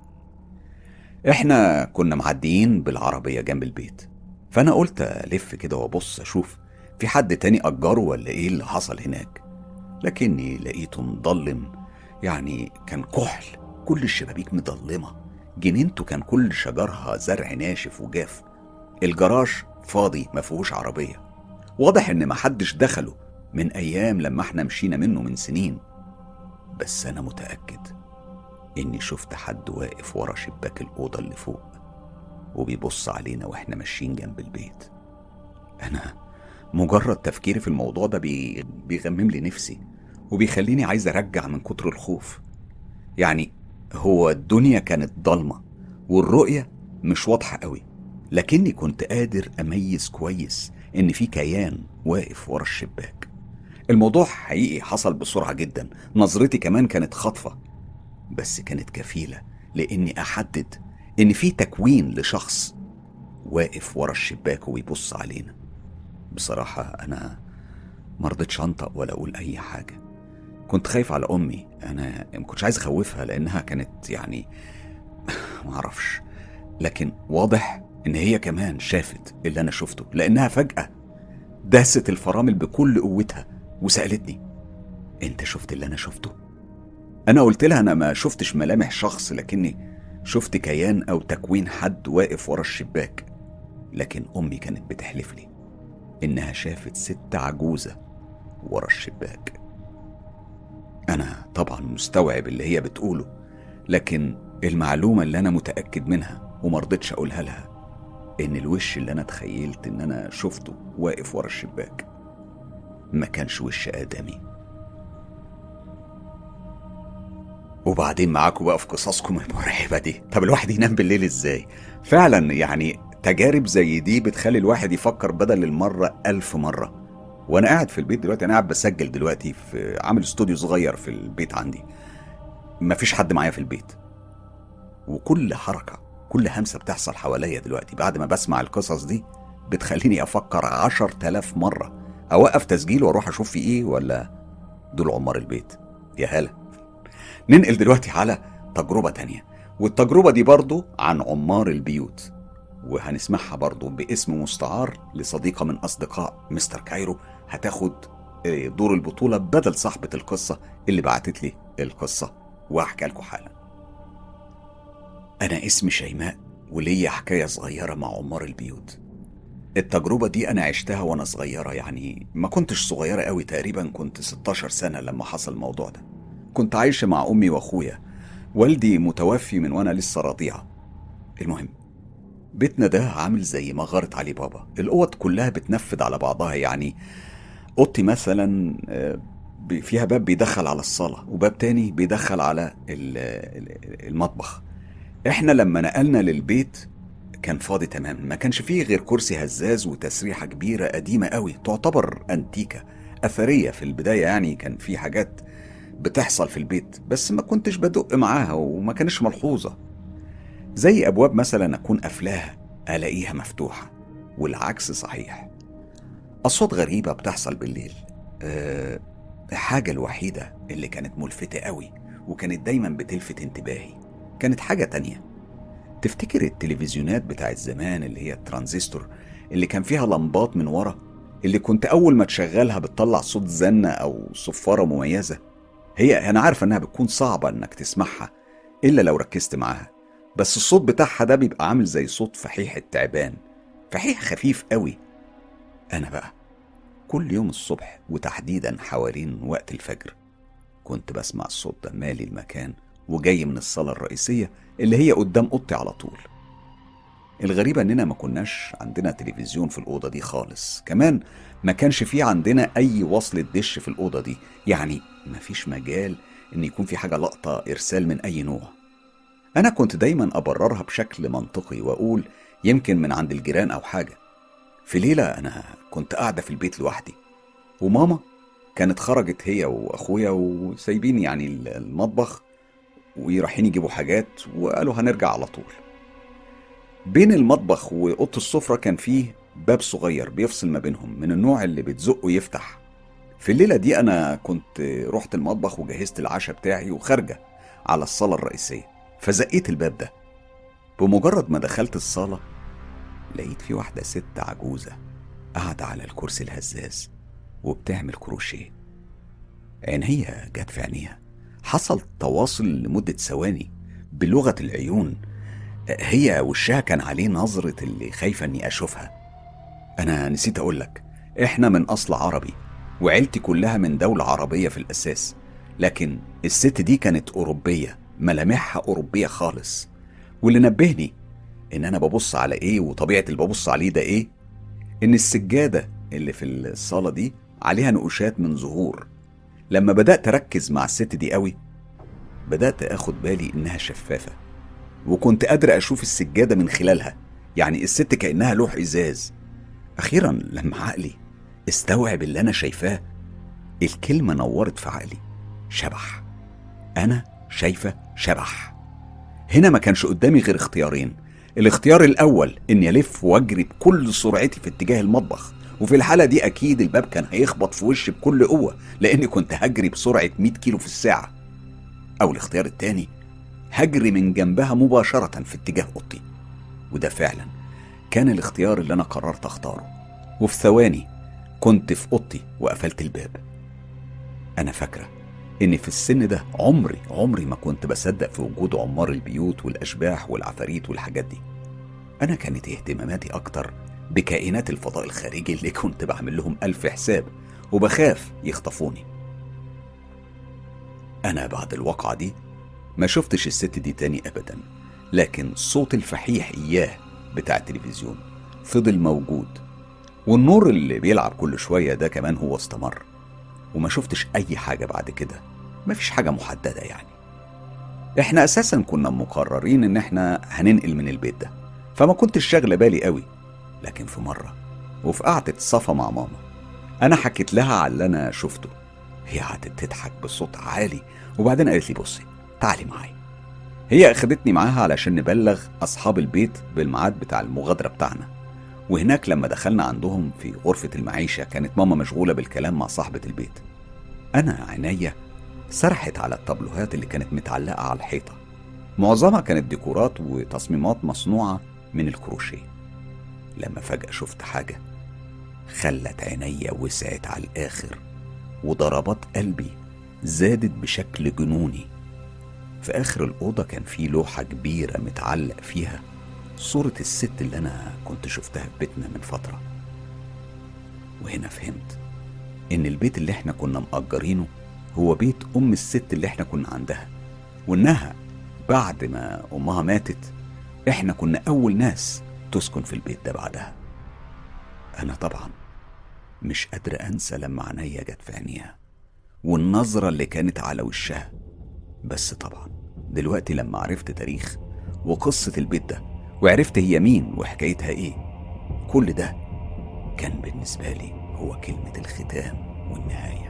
إحنا كنا معديين بالعربية جنب البيت، فأنا قلت ألف كده وأبص أشوف في حد تاني أجره ولا إيه اللي حصل هناك، لكني لقيته مضلم، يعني كان كحل، كل الشبابيك مضلمة، جنينته كان كل شجرها زرع ناشف وجاف، الجراج فاضي مفيهوش عربية، واضح إن محدش دخله من أيام لما احنا مشينا منه من سنين. بس أنا متأكد إني شفت حد واقف ورا شباك الأوضة اللي فوق وبيبص علينا واحنا ماشيين جنب البيت. أنا مجرد تفكيري في الموضوع ده بي... بيغمم لي نفسي وبيخليني عايز أرجع من كتر الخوف. يعني هو الدنيا كانت ضلمة والرؤية مش واضحة قوي، لكني كنت قادر أميز كويس إن في كيان واقف ورا الشباك. الموضوع حقيقي حصل بسرعة جدا، نظرتي كمان كانت خاطفة، بس كانت كفيلة لإني أحدد إن في تكوين لشخص واقف ورا الشباك ويبص علينا. بصراحة أنا مرضتش أنطق ولا أقول أي حاجة. كنت خايف على أمي، أنا مكنتش عايز أخوفها لأنها كانت يعني معرفش، لكن واضح إن هي كمان شافت اللي أنا شفته، لأنها فجأة داست الفرامل بكل قوتها وسألتني: أنت شفت اللي أنا شفته؟ أنا قلت لها أنا ما شفتش ملامح شخص، لكني شفت كيان أو تكوين حد واقف ورا الشباك. لكن أمي كانت بتحلف لي إنها شافت ست عجوزة ورا الشباك. أنا طبعا مستوعب اللي هي بتقوله، لكن المعلومة اللي أنا متأكد منها ومرضتش أقولها لها إن الوش اللي أنا تخيلت إن أنا شفته واقف ورا الشباك ما كانش وش آدمي. وبعدين معاكم بقى في قصصكم المرعبة دي. طب الواحد ينام بالليل إزاي؟ فعلا يعني تجارب زي دي بتخلي الواحد يفكر بدل المرة ألف مرة. وأنا قاعد في البيت دلوقتي، أنا قاعد بسجل دلوقتي في عامل استوديو صغير في البيت عندي، مفيش حد معايا في البيت، وكل حركة كل همسة بتحصل حواليا دلوقتي بعد ما بسمع القصص دي بتخليني أفكر عشر تلاف مرة أوقف تسجيل وأروح أشوف في إيه ولا دول عمار البيت. يا هلا. ننقل دلوقتي على تجربة تانية، والتجربة دي برضو عن عمار البيوت، وهنسمعها برضو باسم مستعار لصديقة من أصدقاء مستر كايرو، هتاخد دور البطولة بدل صاحبة القصة اللي بعتت لي القصة، وأحكي لكم حالا. أنا اسمي شيماء وليا حكاية صغيرة مع عمار البيوت. التجربة دي أنا عشتها وأنا صغيرة، يعني ما كنتش صغيرة قوي، تقريبا كنت ستاشر سنة لما حصل الموضوع ده. كنت عايشة مع أمي وأخويا، والدي متوفي من وأنا لسه رضيعة. المهم بيتنا ده عامل زي مغارة علي بابا، الأوض كلها بتنفذ على بعضها، يعني أوضتي مثلا فيها باب بيدخل على الصالة وباب تاني بيدخل على المطبخ. احنا لما نقلنا للبيت كان فاضي تماما، ما كانش فيه غير كرسي هزاز وتسريحة كبيرة قديمة قوي تعتبر أنتيكة أثرية. في البداية يعني كان في حاجات بتحصل في البيت بس ما كنتش بدق معاها وما كانش ملحوظة، زي أبواب مثلا أكون قافلاها ألاقيها مفتوحة، والعكس صحيح. أصوات غريبة بتحصل بالليل. أه الحاجة الوحيدة اللي كانت ملفتة قوي وكانت دايما بتلفت انتباهي كانت حاجة تانية. تفتكر التلفزيونات بتاعت زمان اللي هي الترانزستور اللي كان فيها لمبات من ورا، اللي كنت أول ما تشغلها بتطلع صوت زنة أو صفارة مميزة؟ هي أنا عارفة إنها بتكون صعبة إنك تسمعها إلا لو ركزت معاها، بس الصوت بتاعها ده بيبقى عامل زي صوت فحيح التعبان، فحيح خفيف قوي. أنا بقى كل يوم الصبح وتحديدا حوالين وقت الفجر كنت بسمع الصوت ده مالي المكان وجاي من الصالة الرئيسية اللي هي قدام أوضتي على طول. الغريبة إننا ما كناش عندنا تلفزيون في الأوضة دي خالص، كمان ما كانش فيه عندنا أي وصلة دش في الأوضة دي، يعني ما فيش مجال إن يكون في حاجة لقطة إرسال من أي نوع. أنا كنت دايما أبررها بشكل منطقي وأقول يمكن من عند الجيران أو حاجة. في ليلة أنا كنت قاعدة في البيت لوحدي وماما كانت خرجت هي وأخويا وسايبين يعني المطبخ ويروحين يجيبوا حاجات وقالوا هنرجع على طول. بين المطبخ وأوضة السفرة كان فيه باب صغير بيفصل ما بينهم من النوع اللي بتزقه يفتح. في الليلة دي أنا كنت رحت المطبخ وجهزت العشاء بتاعي وخارجة على الصالة الرئيسية، فزقيت الباب ده. بمجرد ما دخلت الصالة لقيت في واحدة ست عجوزة قاعدة على الكرسي الهزاز وبتعمل كروشيه. عينيها جت في عينيها، حصل تواصل لمدة ثواني بلغة العيون. هي وشها كان عليه نظرة اللي خايفة اني اشوفها. انا نسيت اقولك احنا من اصل عربي وعيلتي كلها من دولة عربية في الاساس، لكن الست دي كانت اوروبية، ملامحها اوروبية خالص. واللي نبهني ان انا ببص على ايه وطبيعة اللي ببص عليه ده ايه، ان السجادة اللي في الصالة دي عليها نقوشات من زهور. لما بدأت اركز مع الست دي قوي بدأت اخد بالي انها شفافة وكنت قادر اشوف السجادة من خلالها، يعني الست كأنها لوح ازاز. اخيرا لما عقلي استوعب اللي انا شايفاه الكلمة نورت في عقلي: شبح. انا شايفة شبح. هنا ما كانش قدامي غير اختيارين. الاختيار الاول اني الف واجري بكل سرعتي في اتجاه المطبخ، وفي الحالة دي اكيد الباب كان هيخبط في وشي بكل قوة لاني كنت هجري بسرعة مية كيلو في الساعة. او الاختيار التاني هجري من جنبها مباشرة في اتجاه اوضتي، وده فعلا كان الاختيار اللي انا قررت اختاره. وفي ثواني كنت في اوضتي وقفلت الباب. انا فاكرة اني في السن ده عمري عمري ما كنت بصدق في وجود عمار البيوت والاشباح والعفاريت والحاجات دي. انا كانت اهتماماتي اكتر بكائنات الفضاء الخارجي اللي كنت بعمل لهم الف حساب وبخاف يخطفوني. انا بعد الواقعة دي ما شفتش الست دي تاني ابدا، لكن صوت الفحيح اياه بتاع التلفزيون فضل موجود، والنور اللي بيلعب كل شوية ده كمان هو استمر. وما شفتش اي حاجة بعد كده، ما فيش حاجة محددة يعني. احنا اساسا كنا مقررين ان احنا هننقل من البيت ده، فما كنتش شاغلة بالي قوي. لكن في مرة وفي قعدة صفا مع ماما انا حكيت لها على اللي انا شفته. هي قعدت تضحك بصوت عالي وبعدين قالت لي: بصي تعالي معايا. هي اخدتني معاها علشان نبلغ اصحاب البيت بالميعاد بتاع المغادرة بتاعنا. وهناك لما دخلنا عندهم في غرفة المعيشة كانت ماما مشغولة بالكلام مع صاحبة البيت. انا عينيا سرحت على الطابلوهات اللي كانت متعلقة على الحيطة، معظمها كانت ديكورات وتصميمات مصنوعة من الكروشيه. لما فجأة شفت حاجة خلت عينيا وسعت على الآخر وضربات قلبي زادت بشكل جنوني. في آخر الأوضة كان في لوحة كبيرة متعلق فيها صورة الست اللي أنا كنت شفتها في بيتنا من فترة. وهنا فهمت إن البيت اللي احنا كنا مأجرينه هو بيت أم الست اللي احنا كنا عندها، وإنها بعد ما أمها ماتت احنا كنا أول ناس تسكن في البيت ده بعدها. أنا طبعا مش قادر أنسى لما عينيا جت في عينيها والنظرة اللي كانت على وشها. بس طبعا دلوقتي لما عرفت تاريخ وقصة البيت ده، وعرفت هي مين وحكايتها ايه. كل ده كان بالنسبة لي هو كلمة الختام والنهاية.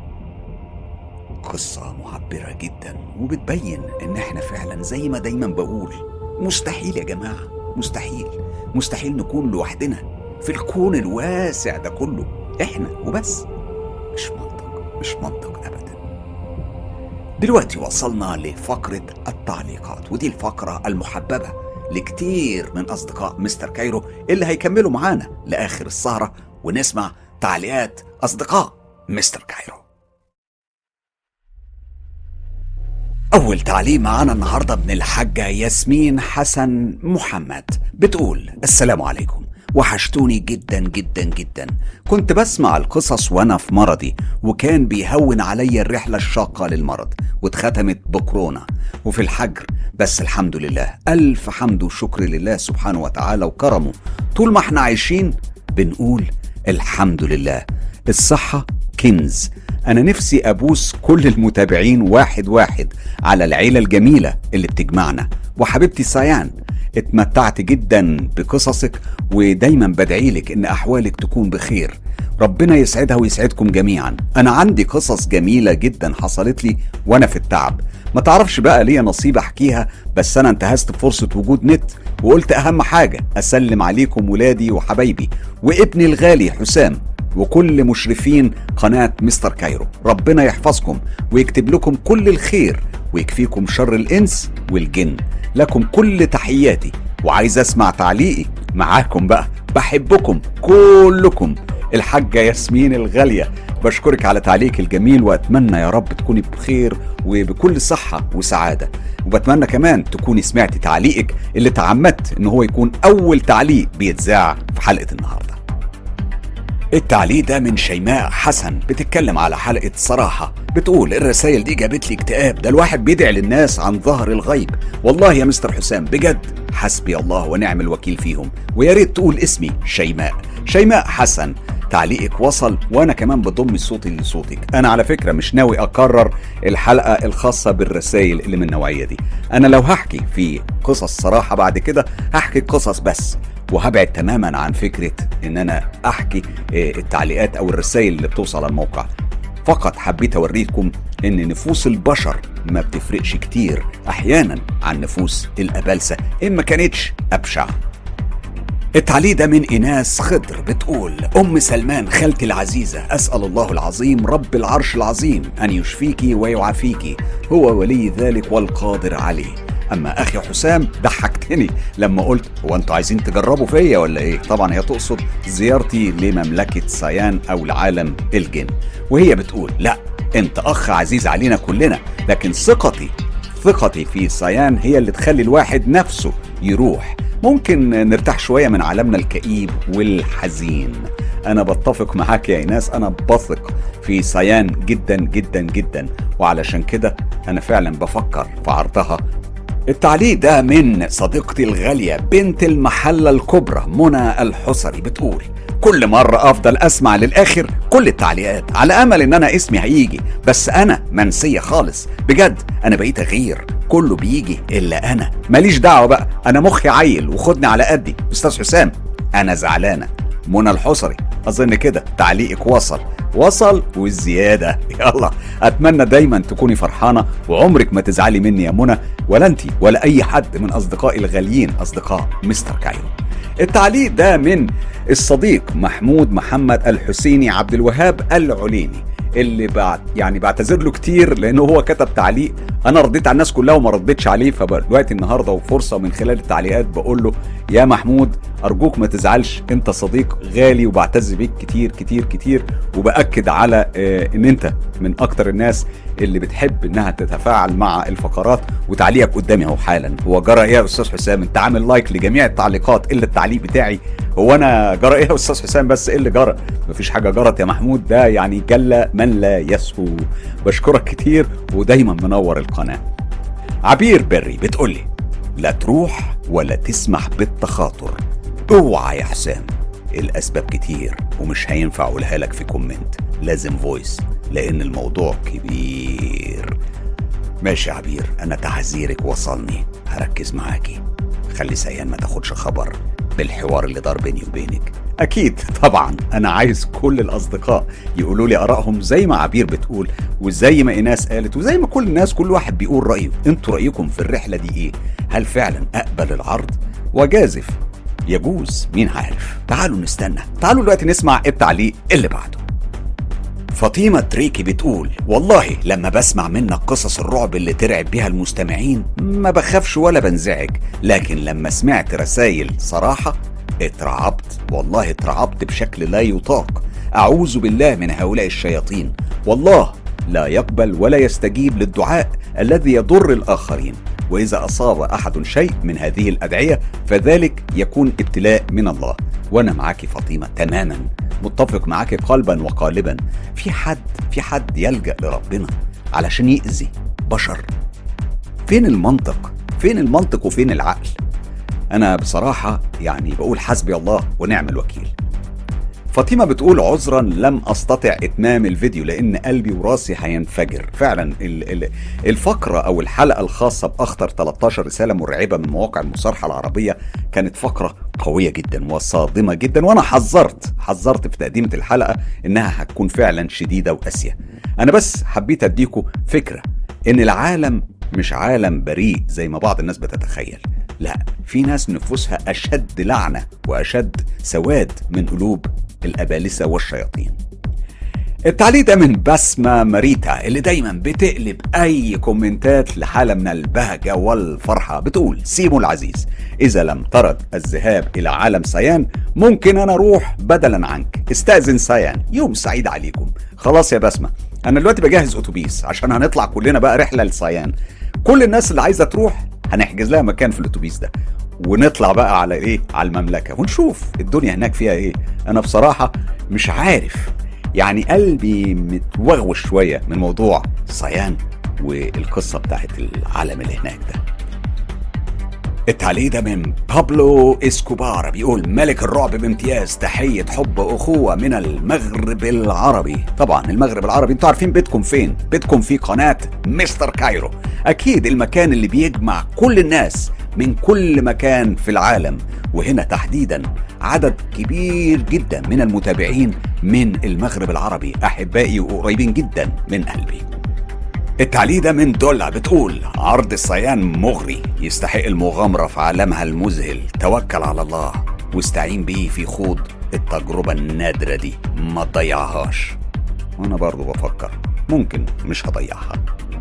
قصة معبرة جدا وبتبين ان احنا فعلا زي ما دايما بقول، مستحيل يا جماعة، مستحيل مستحيل نكون لوحدنا في الكون الواسع ده كله، احنا وبس. مش منطق، مش منطق ابدا. دلوقتي وصلنا لفقرة التعليقات، ودي الفقرة المحببة لكتير من أصدقاء مستر كايرو اللي هيكملوا معانا لآخر السهرة ونسمع تعليقات أصدقاء مستر كايرو. أول تعليق معانا النهاردة من الحاجة ياسمين حسن محمد، بتقول: السلام عليكم، وحشتوني جدا جدا جدا. كنت بسمع القصص وانا في مرضي، وكان بيهون علي الرحلة الشاقة للمرض، واتختمت بكورونا وفي الحجر، بس الحمد لله، ألف حمد وشكر لله سبحانه وتعالى وكرمه. طول ما احنا عايشين بنقول الحمد لله. الصحة كنز. أنا نفسي أبوس كل المتابعين واحد واحد على العيلة الجميلة اللي بتجمعنا. وحبيبتي سايان، اتمتعت جدا بقصصك، ودايما بدعيلك ان احوالك تكون بخير. ربنا يسعدها ويسعدكم جميعا. انا عندي قصص جميلة جدا حصلت لي وانا في التعب، ما تعرفش بقى ليا نصيب احكيها، بس انا انتهزت بفرصة وجود نت وقلت اهم حاجة اسلم عليكم ولادي وحبايبي وابني الغالي حسام وكل مشرفين قناة مستر كايرو. ربنا يحفظكم ويكتب لكم كل الخير ويكفيكم شر الإنس والجن. لكم كل تحياتي، وعايز أسمع تعليقي معاكم بقى. بحبكم كلكم. الحاجة ياسمين الغالية، بشكرك على تعليق الجميل، وأتمنى يا رب تكوني بخير وبكل صحة وسعادة. وبتمنى كمان تكوني سمعتي تعليقك اللي تعمدت إن هو يكون أول تعليق بيتذاع في حلقة النهاردة. التعليق ده من شيماء حسن، بتتكلم على حلقة صراحة. بتقول: الرسائل دي جابت لي اكتئاب، ده الواحد بيدعي للناس عن ظهر الغيب. والله يا مستر حسام بجد حسبي الله ونعم الوكيل فيهم. ويا ريت تقول اسمي شيماء. شيماء حسن، تعليقك وصل، وانا كمان بضم صوتي لصوتك. انا على فكرة مش ناوي اكرر الحلقة الخاصة بالرسائل اللي من النوعية دي. انا لو هحكي في قصص صراحة بعد كده هحكي قصص بس، وهبعد تماما عن فكرة ان انا احكي التعليقات او الرسائل اللي بتوصل على الموقع. فقط حبيت اوريكم ان نفوس البشر ما بتفرقش كتير احيانا عن نفوس الابلسة ان ما كانتش ابشع. التعليق ده من إناس خضر، بتقول: أم سلمان خالتي العزيزة، أسأل الله العظيم رب العرش العظيم أن يشفيكي ويعافيكي، هو ولي ذلك والقادر عليه. أما أخي حسام ضحكتني لما قلت: هو أنتوا عايزين تجربوا فيا ولا إيه؟ طبعا هي تقصد زيارتي لمملكة سايان أو لعالم الجن. وهي بتقول: لا، أنت أخ عزيز علينا كلنا، لكن ثقتي ثقتي في سايان هي اللي تخلي الواحد نفسه يروح. ممكن نرتاح شوية من عالمنا الكئيب والحزين. أنا بتفق معاك يا إيناس، أنا بثق في سايان جدا جدا جدا، وعلشان كده أنا فعلا بفكر في عرضها. التعليق ده من صديقتي الغالية بنت المحلة الكبرى منى الحصري، بتقول: كل مرة أفضل أسمع للآخر كل التعليقات على أمل إن أنا اسمي هيجي، بس أنا منسية خالص بجد. أنا بقيت أغير، كله بيجي إلا أنا، ماليش دعوة بقى، أنا مخي عيل وخدني على قدي. أستاذ حسام أنا زعلانة. منى الحصري، أظن كده تعليقك وصل وصل والزيادة. يلا، أتمنى دايما تكوني فرحانة وعمرك ما تزعلي مني يا منى، ولا أنتي ولا أي حد من أصدقائي الغاليين أصدقاء مستر كايرو. التعليق ده من الصديق محمود محمد الحسيني عبد الوهاب العليني، اللي بعد يعني بعتذر له كتير لانه هو كتب تعليق انا رديت على الناس كلها وما رديتش عليه، فدلوقتي النهارده وفرصه من خلال التعليقات بقول له: يا محمود ارجوك ما تزعلش، انت صديق غالي وبعتز بيك كتير كتير كتير، وباكد على اه ان انت من اكتر الناس اللي بتحب انها تتفاعل مع الفقرات. وتعليقك قدامي اهو حالا. هو جرى ايه يا استاذ حسام؟ انت عامل لايك لجميع التعليقات الا التعليق بتاعي. هو انا جرى ايه يا استاذ حسام؟ بس ايه اللي جرى؟ مفيش حاجه جرت يا محمود، ده يعني جل من لا يسهو. بشكرك كتير ودايما منور القناه. عبير بري بتقولي: لا تروح ولا تسمح بالتخاطر، اوعى يا حسام، الاسباب كتير ومش هينفع اقولها لك في كومنت، لازم فويس لان الموضوع كبير. ماشي يا عبير، انا تحذيرك وصلني، هركز معاكي. خلي سيان ما تاخدش خبر بالحوار اللي دار بيني وبينك. اكيد طبعا انا عايز كل الاصدقاء يقولوا لي ارائهم زي ما عبير بتقول، وزي ما ايناس قالت، وزي ما كل الناس كل واحد بيقول رايه. انتوا رايكم في الرحله دي ايه؟ هل فعلا اقبل العرض وجازف؟ يجوز، مين عارف. تعالوا نستنى، تعالوا دلوقتي نسمع التعليق اللي بعده. فاطمة تريكي بتقول والله لما بسمع منك قصص الرعب اللي ترعب بيها المستمعين ما بخافش ولا بنزعج، لكن لما سمعت رسائل صراحة اترعبت، والله اترعبت بشكل لا يطاق. أعوذ بالله من هؤلاء الشياطين، والله لا يقبل ولا يستجيب للدعاء الذي يضر الآخرين، وإذا أصاب أحد شيء من هذه الأدعية فذلك يكون ابتلاء من الله. وأنا معاكي فاطمة تماما، متفق معاكي قلبا وقالبا. في حد في حد يلجأ لربنا علشان يأذي بشر؟ فين المنطق؟ فين المنطق وفين العقل؟ أنا بصراحة يعني بقول حسبي الله ونعم الوكيل. فاطمة بتقول عذرا لم أستطع إتمام الفيديو لأن قلبي وراسي هينفجر. فعلا الفقرة أو الحلقة الخاصة بأخطر ثلاثة عشر رسالة مرعبة من مواقع المصارحة العربية كانت فقرة قوية جدا وصادمة جدا، وأنا حذرت حذرت في تقديمة الحلقة إنها هتكون فعلا شديدة وقاسية. أنا بس حبيت أديكم فكرة إن العالم مش عالم بريء زي ما بعض الناس بتتخيل، لا، في ناس نفوسها أشد لعنة وأشد سواد من قلوب الأبالسة والشياطين. التعليق ده من بسمة ماريتا اللي دايما بتقلب أي كومنتات لحالة من البهجة والفرحة. بتقول سيمو العزيز، إذا لم ترد الذهاب إلى عالم سيان ممكن أنا أروح بدلا عنك، استأذن سيان، يوم سعيد عليكم. خلاص يا بسمة، أنا دلوقتي بجهز أتوبيس عشان هنطلع كلنا بقى رحلة لسيان. كل الناس اللي عايزة تروح هنحجز لها مكان في الأتوبيس ده ونطلع بقى على إيه، على المملكة، ونشوف الدنيا هناك فيها إيه. أنا بصراحة مش عارف، يعني قلبي متوغوش شوية من موضوع سيان والقصة بتاعت العالم اللي هناك ده. التعليق ده من بابلو اسكوبار بيقول ملك الرعب بامتياز، تحية حب أخوة من المغرب العربي. طبعا المغرب العربي انتوا عارفين بيتكم فين؟ بيتكم في قناة مستر كايرو، أكيد المكان اللي بيجمع كل الناس من كل مكان في العالم، وهنا تحديدا عدد كبير جدا من المتابعين من المغرب العربي، أحبائي وقريبين جدا من قلبي. التعليق ده من دولا بتقول عرض الصيان مغري، يستحق المغامرة في عالمها المذهل، توكل على الله واستعين بيه في خوض التجربة النادرة دي، ما تضيعهاش. وانا برضو بفكر ممكن مش هضيعها.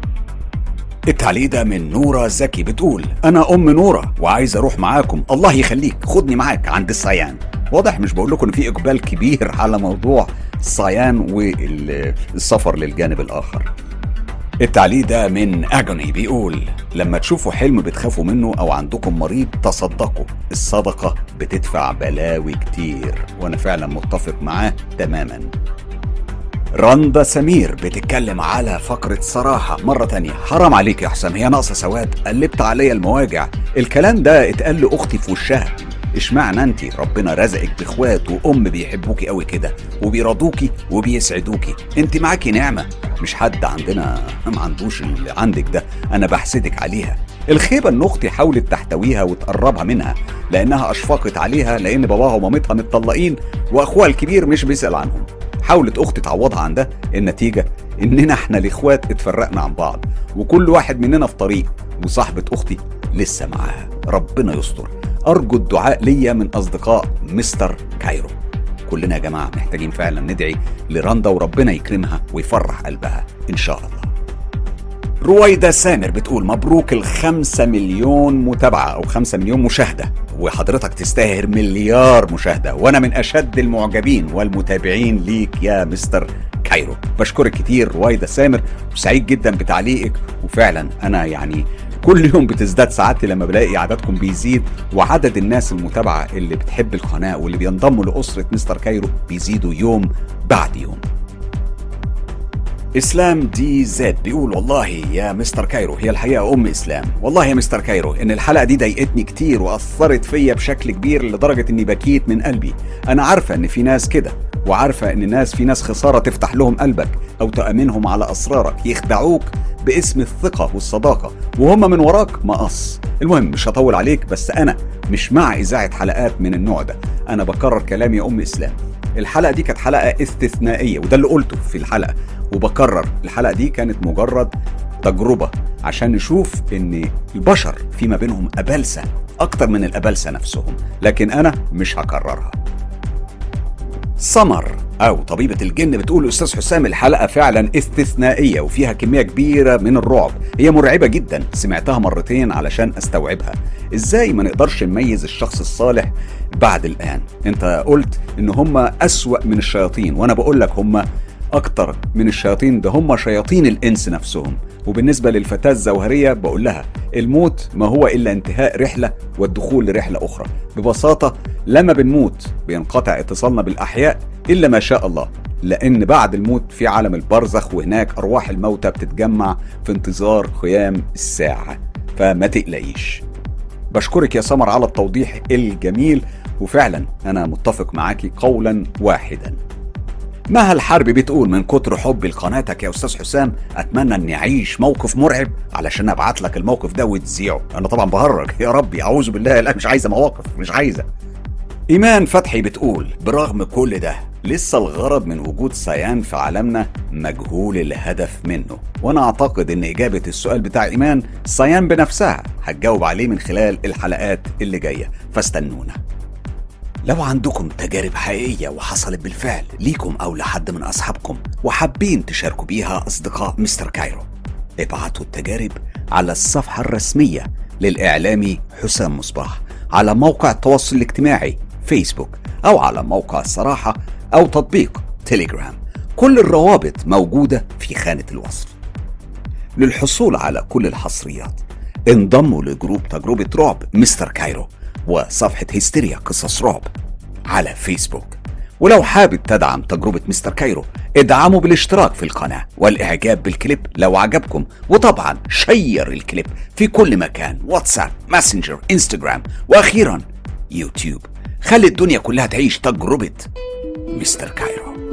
التعليق ده من نورة زكي بتقول انا ام نورة وعايز اروح معاكم، الله يخليك خدني معاك عند الصيان. واضح مش بقول لكم ان في اقبال كبير على موضوع الصيان والسفر للجانب الاخر. التعليق ده من اجوني بيقول لما تشوفوا حلم بتخافوا منه او عندكم مريض تصدقوا، الصدقة بتدفع بلاوي كتير، وانا فعلا متفق معاه تماما. رندا سمير بتتكلم على فقرة صراحة مرة تانية، حرام عليك يا حسام، هي ناقصة سواد، قلبت عليا المواجع. الكلام ده اتقال لأختي في وشها، اشمعنى انتي ربنا رزقك باخوات وام بيحبوكي قوي كده وبيرضوكي وبيسعدوكي، انتي معاكي نعمة، مش حد عندنا ما عندوش اللي عندك ده، انا بحسدك عليها. الخيبة ان اختي حاولت تحتويها وتقربها منها لانها اشفقت عليها لان باباها ومامتها متطلقين واخوها الكبير مش بيسأل عنهم. حاولت اختي تعوضها عن ده، النتيجة اننا احنا الاخوات اتفرقنا عن بعض وكل واحد مننا في طريق، وصاحبة اختي لسه معاها، ربنا يستر. ارجو الدعاء ليا من اصدقاء مستر كايرو. كلنا يا جماعة محتاجين فعلا ندعي لرندا وربنا يكرمها ويفرح قلبها ان شاء الله. رويدة سامر بتقول مبروك الخمسة مليون متابعة او خمسة مليون مشاهدة، وحضرتك تستاهل مليار مشاهدة، وانا من اشد المعجبين والمتابعين ليك يا مستر كايرو. بشكرك كتير رويدة سامر وسعيد جدا بتعليقك، وفعلا انا يعني كل يوم بتزداد سعادتي لما بلاقي عددكم بيزيد وعدد الناس المتابعة اللي بتحب القناة واللي بينضموا لأسرة مستر كايرو بيزيدوا يوم بعد يوم. اسلام دي زاد بيقول والله يا مستر كايرو، هي الحقيقة ام اسلام، والله يا مستر كايرو ان الحلقة دي ضايقتني كتير واثرت فيا بشكل كبير لدرجة اني بكيت من قلبي. انا عارفة ان في ناس كده، وعارفة ان الناس في ناس خسارة تفتح لهم قلبك او تأمنهم على اسرارك يخدعوك باسم الثقة والصداقة وهم من وراك مقص. المهم مش هطول عليك، بس أنا مش مع إذاعة حلقات من النوع ده. أنا بكرر كلامي يا أم إسلام، الحلقة دي كانت حلقة استثنائية وده اللي قلته في الحلقة، وبكرر الحلقة دي كانت مجرد تجربة عشان نشوف ان البشر فيما بينهم أبلسة اكتر من الأبلسة نفسهم، لكن انا مش هكررها. سمر او طبيبة الجن بتقول استاذ حسام الحلقة فعلا استثنائية وفيها كمية كبيرة من الرعب، هي مرعبة جدا، سمعتها مرتين علشان استوعبها. ازاي ما نقدرش نميز الشخص الصالح بعد الان؟ انت قلت ان هم اسوأ من الشياطين، وانا بقول لك هم اكتر من الشياطين، ده هم شياطين الانس نفسهم. وبالنسبة للفتاة الزوهرية بقول لها الموت ما هو إلا انتهاء رحلة والدخول لرحلة أخرى. ببساطة لما بنموت بينقطع اتصالنا بالأحياء إلا ما شاء الله، لأن بعد الموت في عالم البرزخ، وهناك أرواح الموتى بتتجمع في انتظار قيام الساعة، فما تقلقيش. بشكرك يا سمر على التوضيح الجميل، وفعلا أنا متفق معاكي قولا واحدا. مها الحرب بتقول من كتر حبي لقناتك يا استاذ حسام اتمنى اني اعيش موقف مرعب علشان ابعت لك الموقف ده وتذيعه. انا طبعا بهرج، يا ربي اعوذ بالله، لا مش عايزه مواقف، مش عايزه. ايمان فتحي بتقول برغم كل ده لسه الغرض من وجود سيان في عالمنا مجهول الهدف منه، وانا اعتقد ان اجابه السؤال بتاع ايمان سيان بنفسها هتجاوب عليه من خلال الحلقات اللي جايه، فاستنونا. لو عندكم تجارب حقيقية وحصلت بالفعل ليكم أو لحد من أصحابكم وحابين تشاركوا بيها أصدقاء مستر كايرو، ابعتوا التجارب على الصفحة الرسمية للإعلامي حسام مصباح على موقع التواصل الاجتماعي فيسبوك، أو على موقع الصراحة، أو تطبيق تيليجرام. كل الروابط موجودة في خانة الوصف. للحصول على كل الحصريات انضموا لجروب تجربة رعب مستر كايرو وصفحة هستيريا قصص رعب على فيسبوك. ولو حابب تدعم تجربة مستر كايرو ادعموا بالاشتراك في القناة والاعجاب بالكليب لو عجبكم، وطبعا شير الكليب في كل مكان، واتساب، ماسنجر، انستجرام، واخيرا يوتيوب. خلي الدنيا كلها تعيش تجربة مستر كايرو.